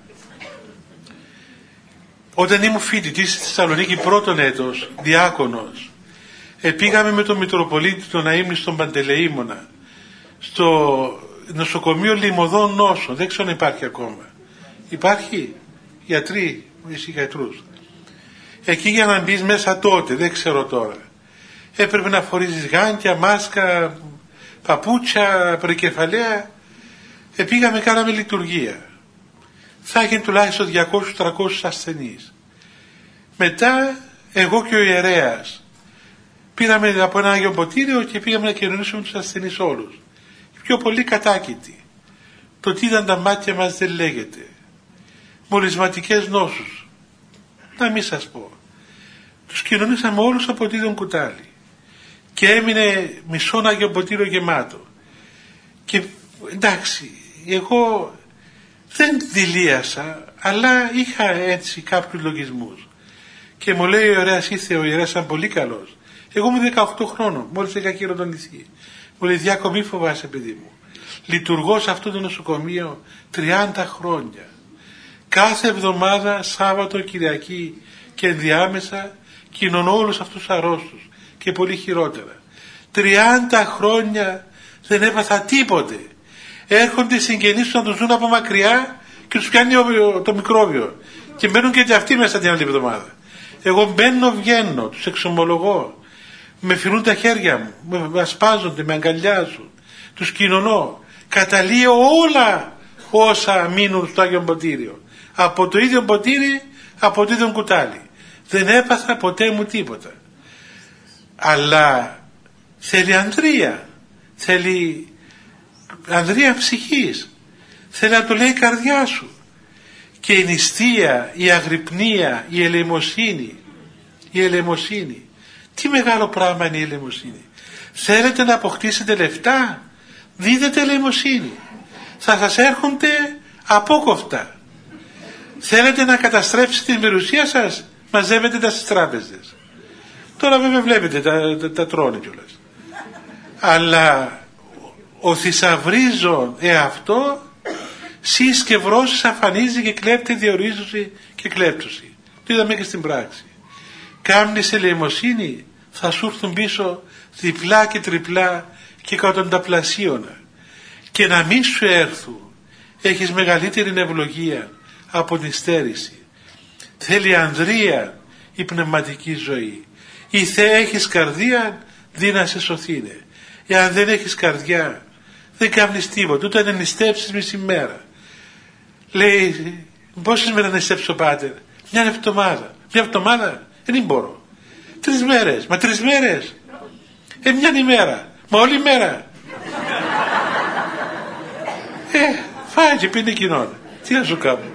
Όταν ήμουν φοιτητής στη Θεσσαλονίκη πρώτον έτος, διάκονος, πήγαμε με τον Μητροπολίτη τον Αείμνη στον Παντελεήμονα, στο νοσοκομείο Λιμωδών Νόσων. Δεν ξέρω αν υπάρχει ακόμα. Υπάρχει? Γιατροί, εσύ γιατρούς. Εκεί για να μπεις μέσα τότε, δεν ξέρω τώρα. Έπρεπε να φορίζεις γάντια, μάσκα, παπούτσια, προκεφαλαία. Πήγαμε, κάναμε λειτουργία. Θα είχε τουλάχιστον 200-300 ασθενείς. Μετά εγώ και ο ιερέας πήραμε από ένα Άγιο Ποτήριο και πήγαμε να κοινωνήσουμε τους ασθενείς όλους. Πιο πολύ κατάκητοι. Το τι ήταν τα μάτια μας δεν λέγεται. Μολυσματικές νόσους. Να μην σας πω. Τους κοινωνήσαμε όλους από τίδον κουτάλι. Και έμεινε μισόν Άγιο Ποτήριο γεμάτο. Και εντάξει, εγώ δεν δηλίασα, αλλά είχα έτσι κάποιους λογισμούς. Και μου λέει ο ιερέας, ήρθε ο ιερέας ήταν πολύ καλός. Εγώ είμαι 18 χρόνων, μόλις είχα χειροτονηθεί. Μου λέει, Διάκο, μη φοβάσαι παιδί μου. Λειτουργώ σε αυτό το νοσοκομείο 30 χρόνια. Κάθε εβδομάδα, Σάββατο, Κυριακή και ενδιάμεσα κοινωνώ όλους αυτούς τους αρρώστους και πολύ χειρότερα. 30 χρόνια δεν έπαθα τίποτε. Έρχονται οι συγγενείς τους να τους δουν από μακριά και τους πιάνει το μικρόβιο και μπαίνουν και αυτοί μέσα την άλλη εβδομάδα. Εγώ μπαίνω, βγαίνω, τους εξομολογώ, με φιλούν τα χέρια μου, με ασπάζονται, με αγκαλιάζουν, τους κοινωνώ, καταλύω όλα όσα μείνουν στο Άγιο Ποτήριο. Από το ίδιο ποτήρι, από το ίδιο κουτάλι. Δεν έπαθα ποτέ μου τίποτα. αλλά θέλει ανδρεία, θέλει ανδρεία ψυχής, θέλει να το λέει η καρδιά σου. Και η νηστεία, η αγρυπνία, η ελεημοσύνη, τι μεγάλο πράγμα είναι η ελεημοσύνη. Θέλετε να αποκτήσετε λεφτά, δίδετε ελεημοσύνη, θα σας έρχονται απόκοφτα. Θέλετε να καταστρέψετε την περιουσία σας, μαζεύετε τα στις τράπεζες. Τώρα βέβαια βλέπετε τα τρώνε κιόλας. Αλλά ο θησαυρίζων εαυτό σεις και βρώσεις αφανίζει και κλέπτε διορίζωση και κλέπτωση. Το είδαμε και στην πράξη. Κάμνεις ελεημοσύνη, θα σου έρθουν πίσω διπλά και τριπλά και εκατονταπλασίωνα. Και να μην σου έρθουν, έχεις μεγαλύτερη ευλογία από την στέρηση. Θέλει ανδρεία η πνευματική ζωή. Ή έχεις καρδία, δει να σε σωθήνε. Εάν δεν έχεις καρδιά, δεν κάνεις τίποτα, ούτε να νηστέψεις μισή μέρα. Λέει, πόσες μέρες να νηστέψω, πάτερ? Μια εβδομάδα. Μια εβδομάδα? Δεν μπορώ. 3 μέρες. Μα 3 μέρες? Μια ημέρα. Μα όλη μέρα. Φάει και πίνει κοινόν. Τι να σου κάνω.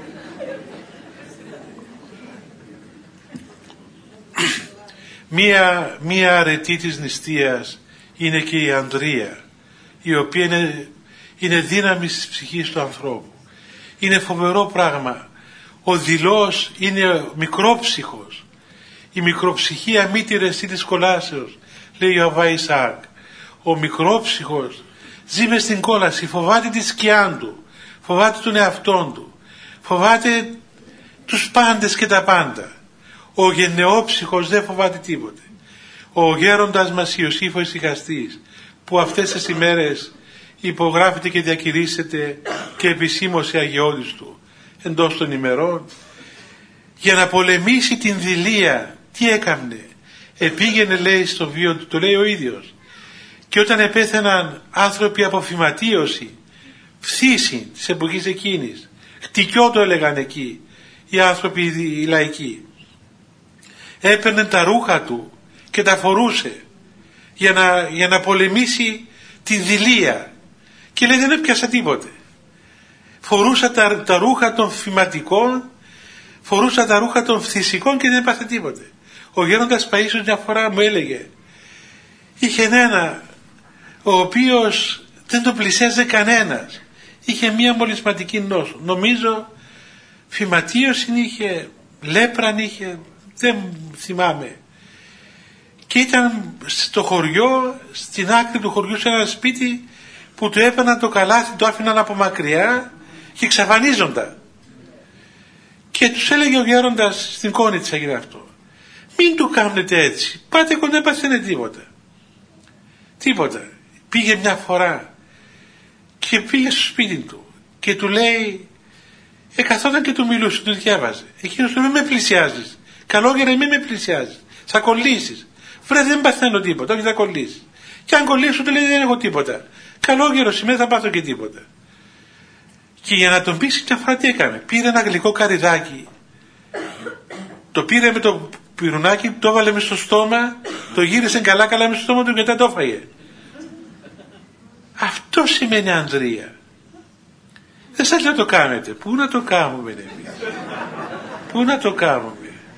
Μία αρετή της νηστείας είναι και η ανδρεία, η οποία είναι δύναμη της ψυχής του ανθρώπου. Είναι φοβερό πράγμα. Ο δειλός είναι μικρόψυχος. Η μικροψυχία μήτηρε εσύ της κολάσεως, λέει ο Αββά Ισαάκ. Ο μικρόψυχος ζει μες στην κόλαση, φοβάται τη σκιά του, φοβάται τον εαυτόν του, φοβάται τους πάντες και τα πάντα. Ο γενναιόψυχος δεν φοβάται τίποτε. Ο γέροντας μας Ιωσήφ ο Ησυχαστής, που αυτές τις ημέρες υπογράφεται και διακηρύσσεται και επισήμως η αγιώδης του εντός των ημερών, για να πολεμήσει την δειλία, τι έκαμνε? Επήγαινε, λέει, στο βίο του, το λέει ο ίδιος, και όταν επέθαιναν άνθρωποι από φυματίωση, φθήση της εποχής εκείνης, χτυκιό το έλεγαν εκεί οι άνθρωποι οι λαϊκοί, έπαιρνε τα ρούχα του και τα φορούσε για να πολεμήσει την δειλία, και λέει δεν έπιασα τίποτε. Φορούσα τα ρούχα των φυματικών, φορούσα τα ρούχα των φθησικών και δεν έπαθε τίποτε. Ο γέροντας Παΐσιος μια φορά μου έλεγε, είχε ένα ο οποίος δεν τον πλησιάζε κανένας, είχε μια μολυσματική νόσο, νομίζω φυματίωση είχε, λέπραν είχε, δεν θυμάμαι, και ήταν στο χωριό, στην άκρη του χωριού, σε ένα σπίτι που του έπαιρναν το καλάθι, το άφηναν από μακριά και εξαφανίζονταν. Και τους έλεγε ο γέροντας, στην κόνη της έγινε αυτό, μην του κάνετε έτσι, πάτε κοντά, δεν παθαίνε τίποτα. Πήγε μια φορά και πήγε στο σπίτι του και του λέει, καθόταν και του μιλούσε, του διάβαζε. Εκείνος του, μην με πλησιάζεις, καλό για να μην με πλησιάζεις, θα κολλήσεις. Βρε, δεν παθαίνω τίποτα, όχι θα κολλήσεις. Και αν κολλήσω, του λέει δεν έχω τίποτα. Καλό γέρο σήμερα, θα πάθω και τίποτα. Και για να τον πείσει μια φορά τι έκανε? Πήρε ένα γλυκό καρυδάκι, το πήρε με το πυρουνάκι, το έβαλε μες στο στόμα, το γύρισε καλά μες στο στόμα του και μετά το έφαγε. Αυτό σημαίνει ανδρεία. Δεν σας λέω το κάνετε. Πού να το κάνουμε εμείς? Πού να το κάνουμε?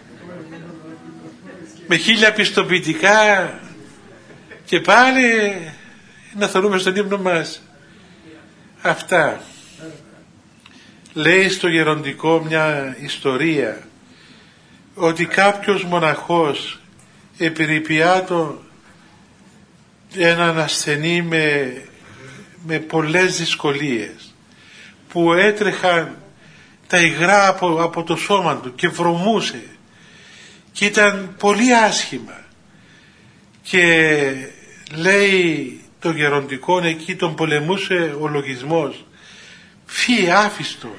Με 1000 πιστοποιητικά και πάλι να θεωρούμε στον ύπνο μας. Αυτά. Λέει στο γεροντικό μια ιστορία ότι κάποιος μοναχός επιρρυπιάτο έναν ασθενή με πολλές δυσκολίες, που έτρεχαν τα υγρά από το σώμα του και βρωμούσε και ήταν πολύ άσχημα, και λέει το γεροντικό εκεί τον πολεμούσε ο λογισμός, άφιστο,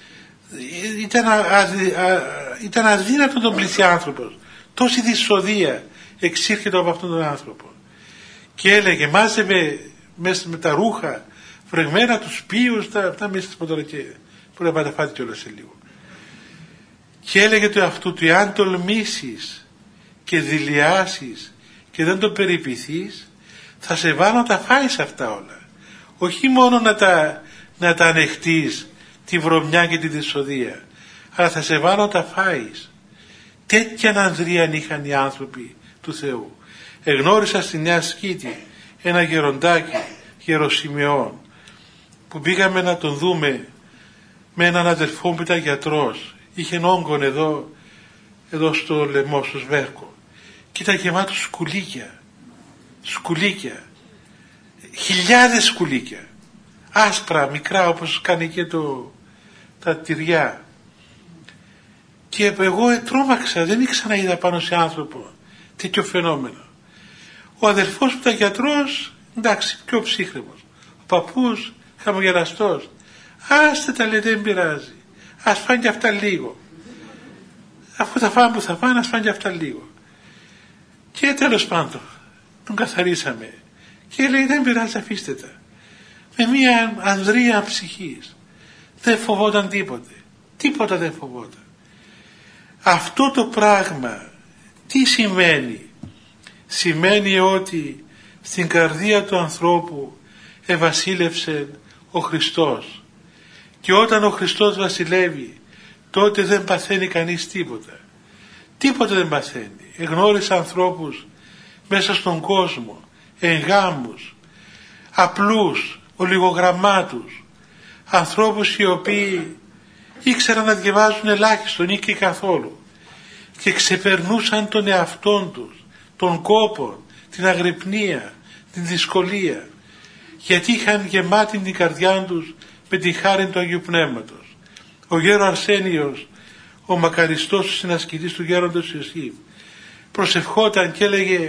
ήταν αδύνατο τον πλησιάσει άνθρωπος, τόση δυσοδεία εξήρχεται από αυτόν τον άνθρωπο, και έλεγε μάζευε μέσα με τα ρούχα φρεγμένα τους πίους, αυτά μέσα στις ποτορακές, που να πάτε φάτε κιόλας σε λίγο, και έλεγε του εαυτού του, αν τολμήσεις και δειλιάσεις και δεν το περιποιηθείς, θα σε βάλω να τα φάεις αυτά όλα. Όχι μόνο να τα ανεχτείς τη βρωμιά και τη δυσοδεία, αλλά θα σε βάλω να τα φάεις. Τέτοια ανδρεία είχαν οι άνθρωποι του Θεού. Εγνώρισα στη Νέα Σκήτη ένα γεροντάκι, Γεροσιμεών, που πήγαμε να τον δούμε με έναν αδελφό που ήταν γιατρός. Είχε όγκον εδώ στο λαιμό, στο σβέρκο, και ήταν γεμάτο σκουλίκια, χιλιάδες σκουλίκια, άσπρα, μικρά, όπως κάνει και τα τυριά. Και εγώ τρόμαξα, δεν ήξερα να είδα πάνω σε άνθρωπο τέτοιο φαινόμενο. Ο αδελφός που ήταν γιατρός, εντάξει, πιο ψύχρεμος. Ο παππούς, χαμογελαστός. Άστε τα, λέει, δεν πειράζει. Ας φάνε και αυτά λίγο. Αφού θα φάνε που θα φάνε, ας φάνε και αυτά λίγο. Και τέλος πάντων, τον καθαρίσαμε. Και λέει, δεν πειράζει, αφήστε τα. Με μια ανδρεία ψυχής. Δεν φοβόταν τίποτε. Τίποτα δεν φοβόταν. Αυτό το πράγμα τι σημαίνει? Σημαίνει ότι στην καρδία του ανθρώπου ευασίλευσε ο Χριστός, και όταν ο Χριστός βασιλεύει, τότε δεν παθαίνει κανείς τίποτα. Τίποτα δεν παθαίνει. Εγνώρισα ανθρώπους μέσα στον κόσμο, εγγάμους, απλούς, ολιγογραμμάτους, ανθρώπους οι οποίοι ήξεραν να διαβάζουν ελάχιστον ή και καθόλου, και ξεπερνούσαν τον εαυτόν τους, τον κόπο, την αγρυπνία, την δυσκολία, γιατί είχαν γεμάτη την καρδιά τους με τη χάρη του Αγίου Πνεύματος. Ο γέρο Αρσένιος, ο μακαριστός συνασκητής του γέροντος Ιωσήφ, προσευχόταν και έλεγε,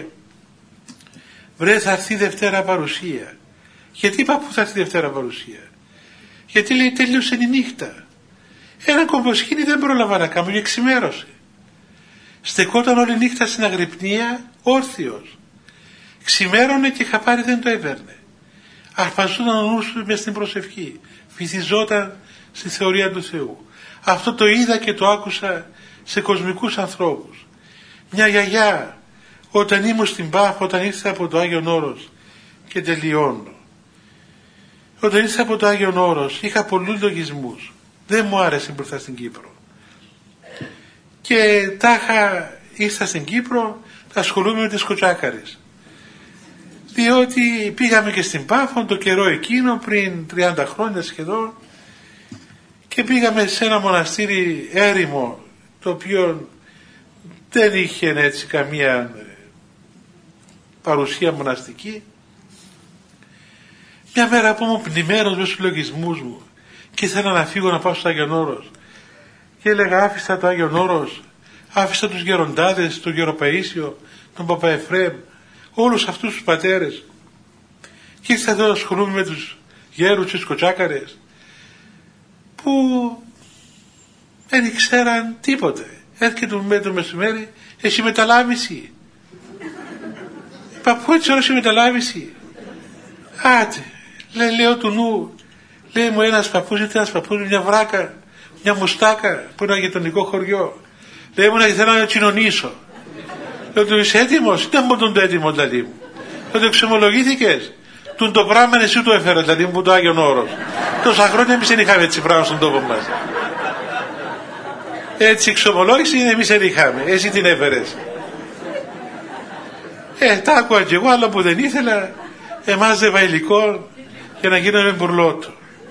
βρε, θα έρθει Δευτέρα παρουσία. Γιατί είπα που θα έρθει Δευτέρα παρουσία? Γιατί, λέει, τέλειωσε η νύχτα. Ένα κομποσχήνι δεν πρόλαβα να κάνω και ξημέρωσε. Στεκόταν όλη νύχτα στην αγρυπνία, όρθιος. Ξημέρωνε και χαπάρι δεν το έπαιρνε. Αρπαζόταν ο νους του μες στην προσευχή. Βυθιζόταν στη θεωρία του Θεού. Αυτό το είδα και το άκουσα σε κοσμικούς ανθρώπους. Μια γιαγιά, όταν ήμουν στην Πάφο, όταν ήρθα από το Άγιον Όρος, και τελειώνω. Όταν ήρθα από το Άγιον Όρος, είχα πολλούς λογισμούς. Δεν μου άρεσε μπροστά στην Κύπρο. Και ήρθα στην Κύπρο, ασχολούμαι με τις κοτσάκαρες. Διότι πήγαμε και στην Πάφο το καιρό εκείνο, πριν 30 χρόνια σχεδόν, και πήγαμε σε ένα μοναστήρι έρημο, το οποίο δεν είχε έτσι καμία παρουσία μοναστική. Μια μέρα που ήμουν πνημένος με στους λογισμούς μου και ήθελα να φύγω να πάω στο Άγιον Όρος, και έλεγα, άφησα το Άγιον Όρος, άφησα τους γεροντάδες, τον Γεροπαΐσιο, τον Παπαεφρέμ, όλους αυτούς τους πατέρες, και ήρθα εδώ να ασχολούμαι με τους γέρους και τους κοτσάκαρες που δεν ξέραν τίποτε. Έρχεται με το μεσημέρι, έχει μεταλάβηση. Παππού, έτσι ώρα έχει μεταλάβηση? Άτε, λέω του νου, λέει μου ένας παππούς, ήρθε ένας παππούς με μια βράκα, μια μουστάκα που είναι ένα γειτονικό χωριό. Λέει μου, να ήθελα να κοινωνήσω. Λέω του, είσαι έτοιμος? Δεν μου τον έτοιμο, δηλαδή μου. Λέω του, εξομολογήθηκες? Τον το πράγμα εσύ το έφερε, δηλαδή μου, το Άγιον Όρος. Τόσα χρόνια εμείς δεν είχαμε έτσι πράγμα στον τόπο μας. Έτσι εξομολόγηση εμείς δεν είχαμε, εσύ την έφερες. Τα άκουα κι εγώ, αλλά που δεν ήθελα, εμάζευα υλικό για να γίνομαι μπουρλότο.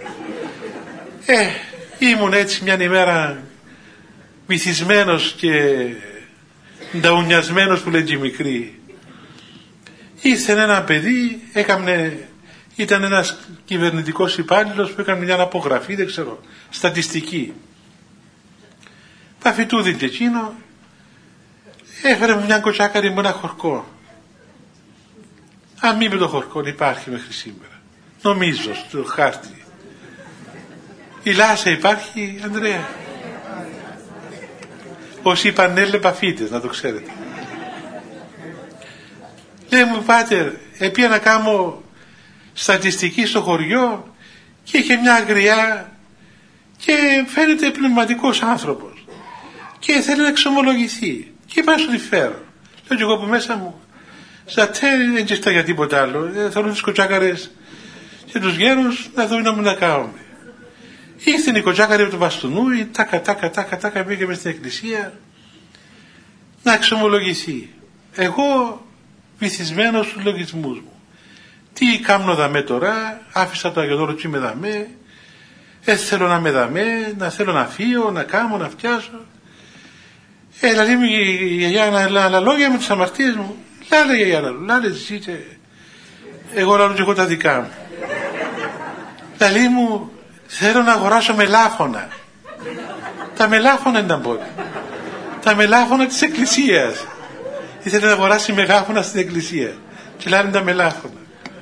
Ήμουν έτσι μια ημέρα μυθισμένος και νταουνιασμένος, που λένε και μικροί. Ήρθε ένα παιδί, ήταν ένας κυβερνητικός υπάλληλος που έκανε μια απογραφή, δεν ξέρω, στατιστική. Παφιτούδι και εκείνο, έφερε μου μια κοτσάκαρη με ένα χορκό. Αν μη με το χορκό υπάρχει μέχρι σήμερα. Νομίζω στο χάρτη. Η Λάσα υπάρχει, Ανδρέα? Όσοι είπαν έλε παφίτες, να το ξέρετε. Λέει μου, πάτερ, έπια να κάνω στατιστική στο χωριό και είχε μια αγριά και φαίνεται πνευματικός άνθρωπος και θέλει να εξομολογηθεί και είπα να σου τη φέρω. Λέω και εγώ από μέσα μου, Ζατέ δεν τσιστά για τίποτα άλλο. Θέλουν τις κοτσάκαρες και τους γέρους να δούμε να μην τα κάνουμε. Ήρθε η κοτσάκαρη από του βαστούνου, η τάκα πήγε μες στην εκκλησία να εξομολογηθεί. Εγώ βυθισμένος στους λογισμούς μου. Τι κάμνω δαμέ τώρα, άφησα το Αγιοδόρο τσι με δαμέ, θέλω να με δαμέ, να θέλω να φύγω, να κάμω, να φτιάσω. Λαλή μου η γιαγιά να λόγια με τις αμαρτίες μου. Λάλε γιαγιά, λάλε εσύ και εγώ λάλω και εγώ τα δικά μου. Λαλή μου θέλω να αγοράσω μελάφωνα. Τα μελάφωνα ήταν πότε. Τα μελάφωνα της εκκλησίας. Ήθελε να αγοράσει μελάφωνα στην εκκλησία. Και λένε τα μελάφωνα.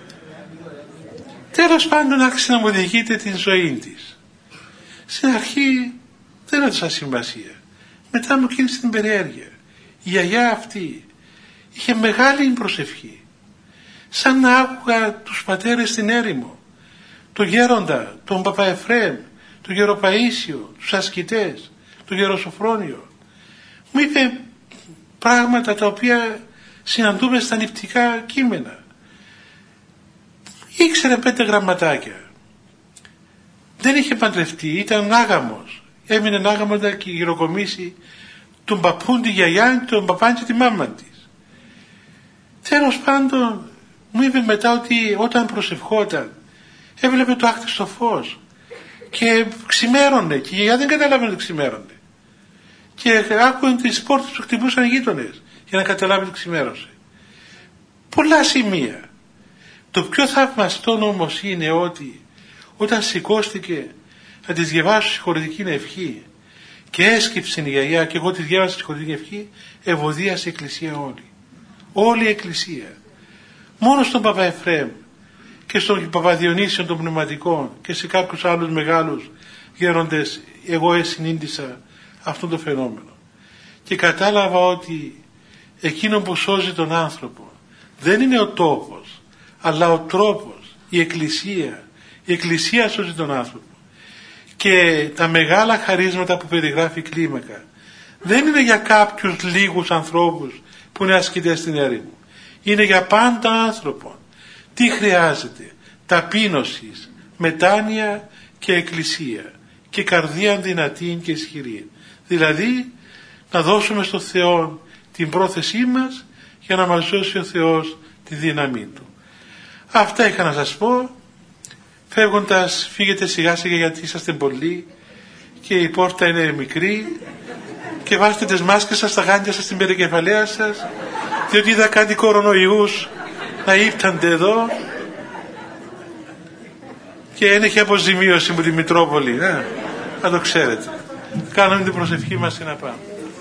Τέλος πάντων άρχισε να μου διηγείται την ζωή της. Στην αρχή δεν έδωσα σημασία. Μετά μου κίνησε την περιέργεια. Η γιαγιά αυτή είχε μεγάλη προσευχή. Σαν να άκουγα τους πατέρες στην έρημο. Τον Γέροντα, τον Παπαεφρέμ, τον Γεροπαΐσιο, τους ασκητές, τον Γεροσοφρόνιο. Μου είπε πράγματα τα οποία συναντούμε στα νηπτικά κείμενα. Ήξερε 5 γραμματάκια. Δεν είχε παντρευτεί, ήταν άγαμος. Έμεινε άγαμος να γυροκομίσει τον παππούν, τη γιαγιά, τον παπάν και τη μάμα της. Τέλος πάντων μου είπε μετά ότι όταν προσευχόταν έβλεπε το άκτιστο φως και ξημέρωνε και η γιαγιά δεν καταλάβαινε ότι ξημέρωνε. Και άκουγαν τις πόρτες που χτυπούσαν οι γείτονες για να καταλάβει ότι ξημέρωσε. Πολλά σημεία. Το πιο θαυμαστό όμως είναι ότι όταν σηκώστηκε να της διαβάσω συγχωρητική ευχή και έσκυψε η γιαγιά και εγώ τη διάβασα συγχωρητική ευχή, ευωδίασε η εκκλησία όλη. Όλη η εκκλησία. Μόνο στον Παπαεφρέμ και στον Παπαδιονύσιο των πνευματικών και σε κάποιους άλλους μεγάλους γέροντες εγώ συνήντησα αυτό το φαινόμενο. Και κατάλαβα ότι εκείνο που σώζει τον άνθρωπο δεν είναι ο τόπος, αλλά ο τρόπος, η εκκλησία. Η εκκλησία σώζει τον άνθρωπο. Και τα μεγάλα χαρίσματα που περιγράφει η κλίμακα δεν είναι για κάποιους λίγους ανθρώπους που είναι ασκητές στην έρημο. Είναι για πάντα άνθρωπο. Τι χρειάζεται? Ταπείνωσης, μετάνοια και εκκλησία και καρδία δυνατή και ισχυρή. Δηλαδή να δώσουμε στο Θεό την πρόθεσή μας για να μας δώσει ο Θεός τη δύναμή Του. Αυτά είχα να σας πω. Φεύγοντας φύγετε σιγά σιγά γιατί είσαστε πολλοί και η πόρτα είναι μικρή και βάστε τις μάσκες σας, τα γάντια σας, την περικεφαλαία σας, διότι είδα κάτι κορονοϊούς να ύπτανται εδώ και έχει αποζημίωση από τη Μητρόπολη. Να το ξέρετε. Κάνουμε την προσευχή μας και να πάμε.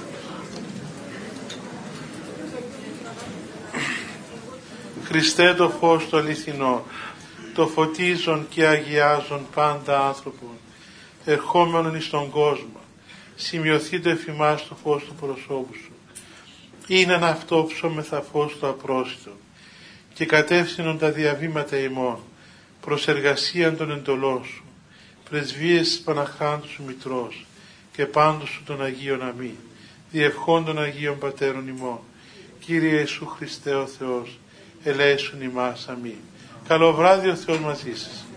Χριστέ το φως το αληθινό, το φωτίζον και αγιάζον πάντα άνθρωπον, ερχόμενον εις τον κόσμο, σημειωθεί το εφημάς το φως του προσώπου σου. Είναι αυτό ψώμεθα φως το απρόσιτο και κατεύθυνον τα διαβήματα ημών προς εργασίαν των εντολών σου, πρεσβείες της Παναχάντου σου Μητρός και πάντως σου των Αγίων αμήν, διευχών των Αγίων Πατέρων ημών. Κύριε Ιησού Χριστέ ο Θεός, ελέησον ημάς αμήν. Καλό βράδυ, ο Θεός μαζί σας.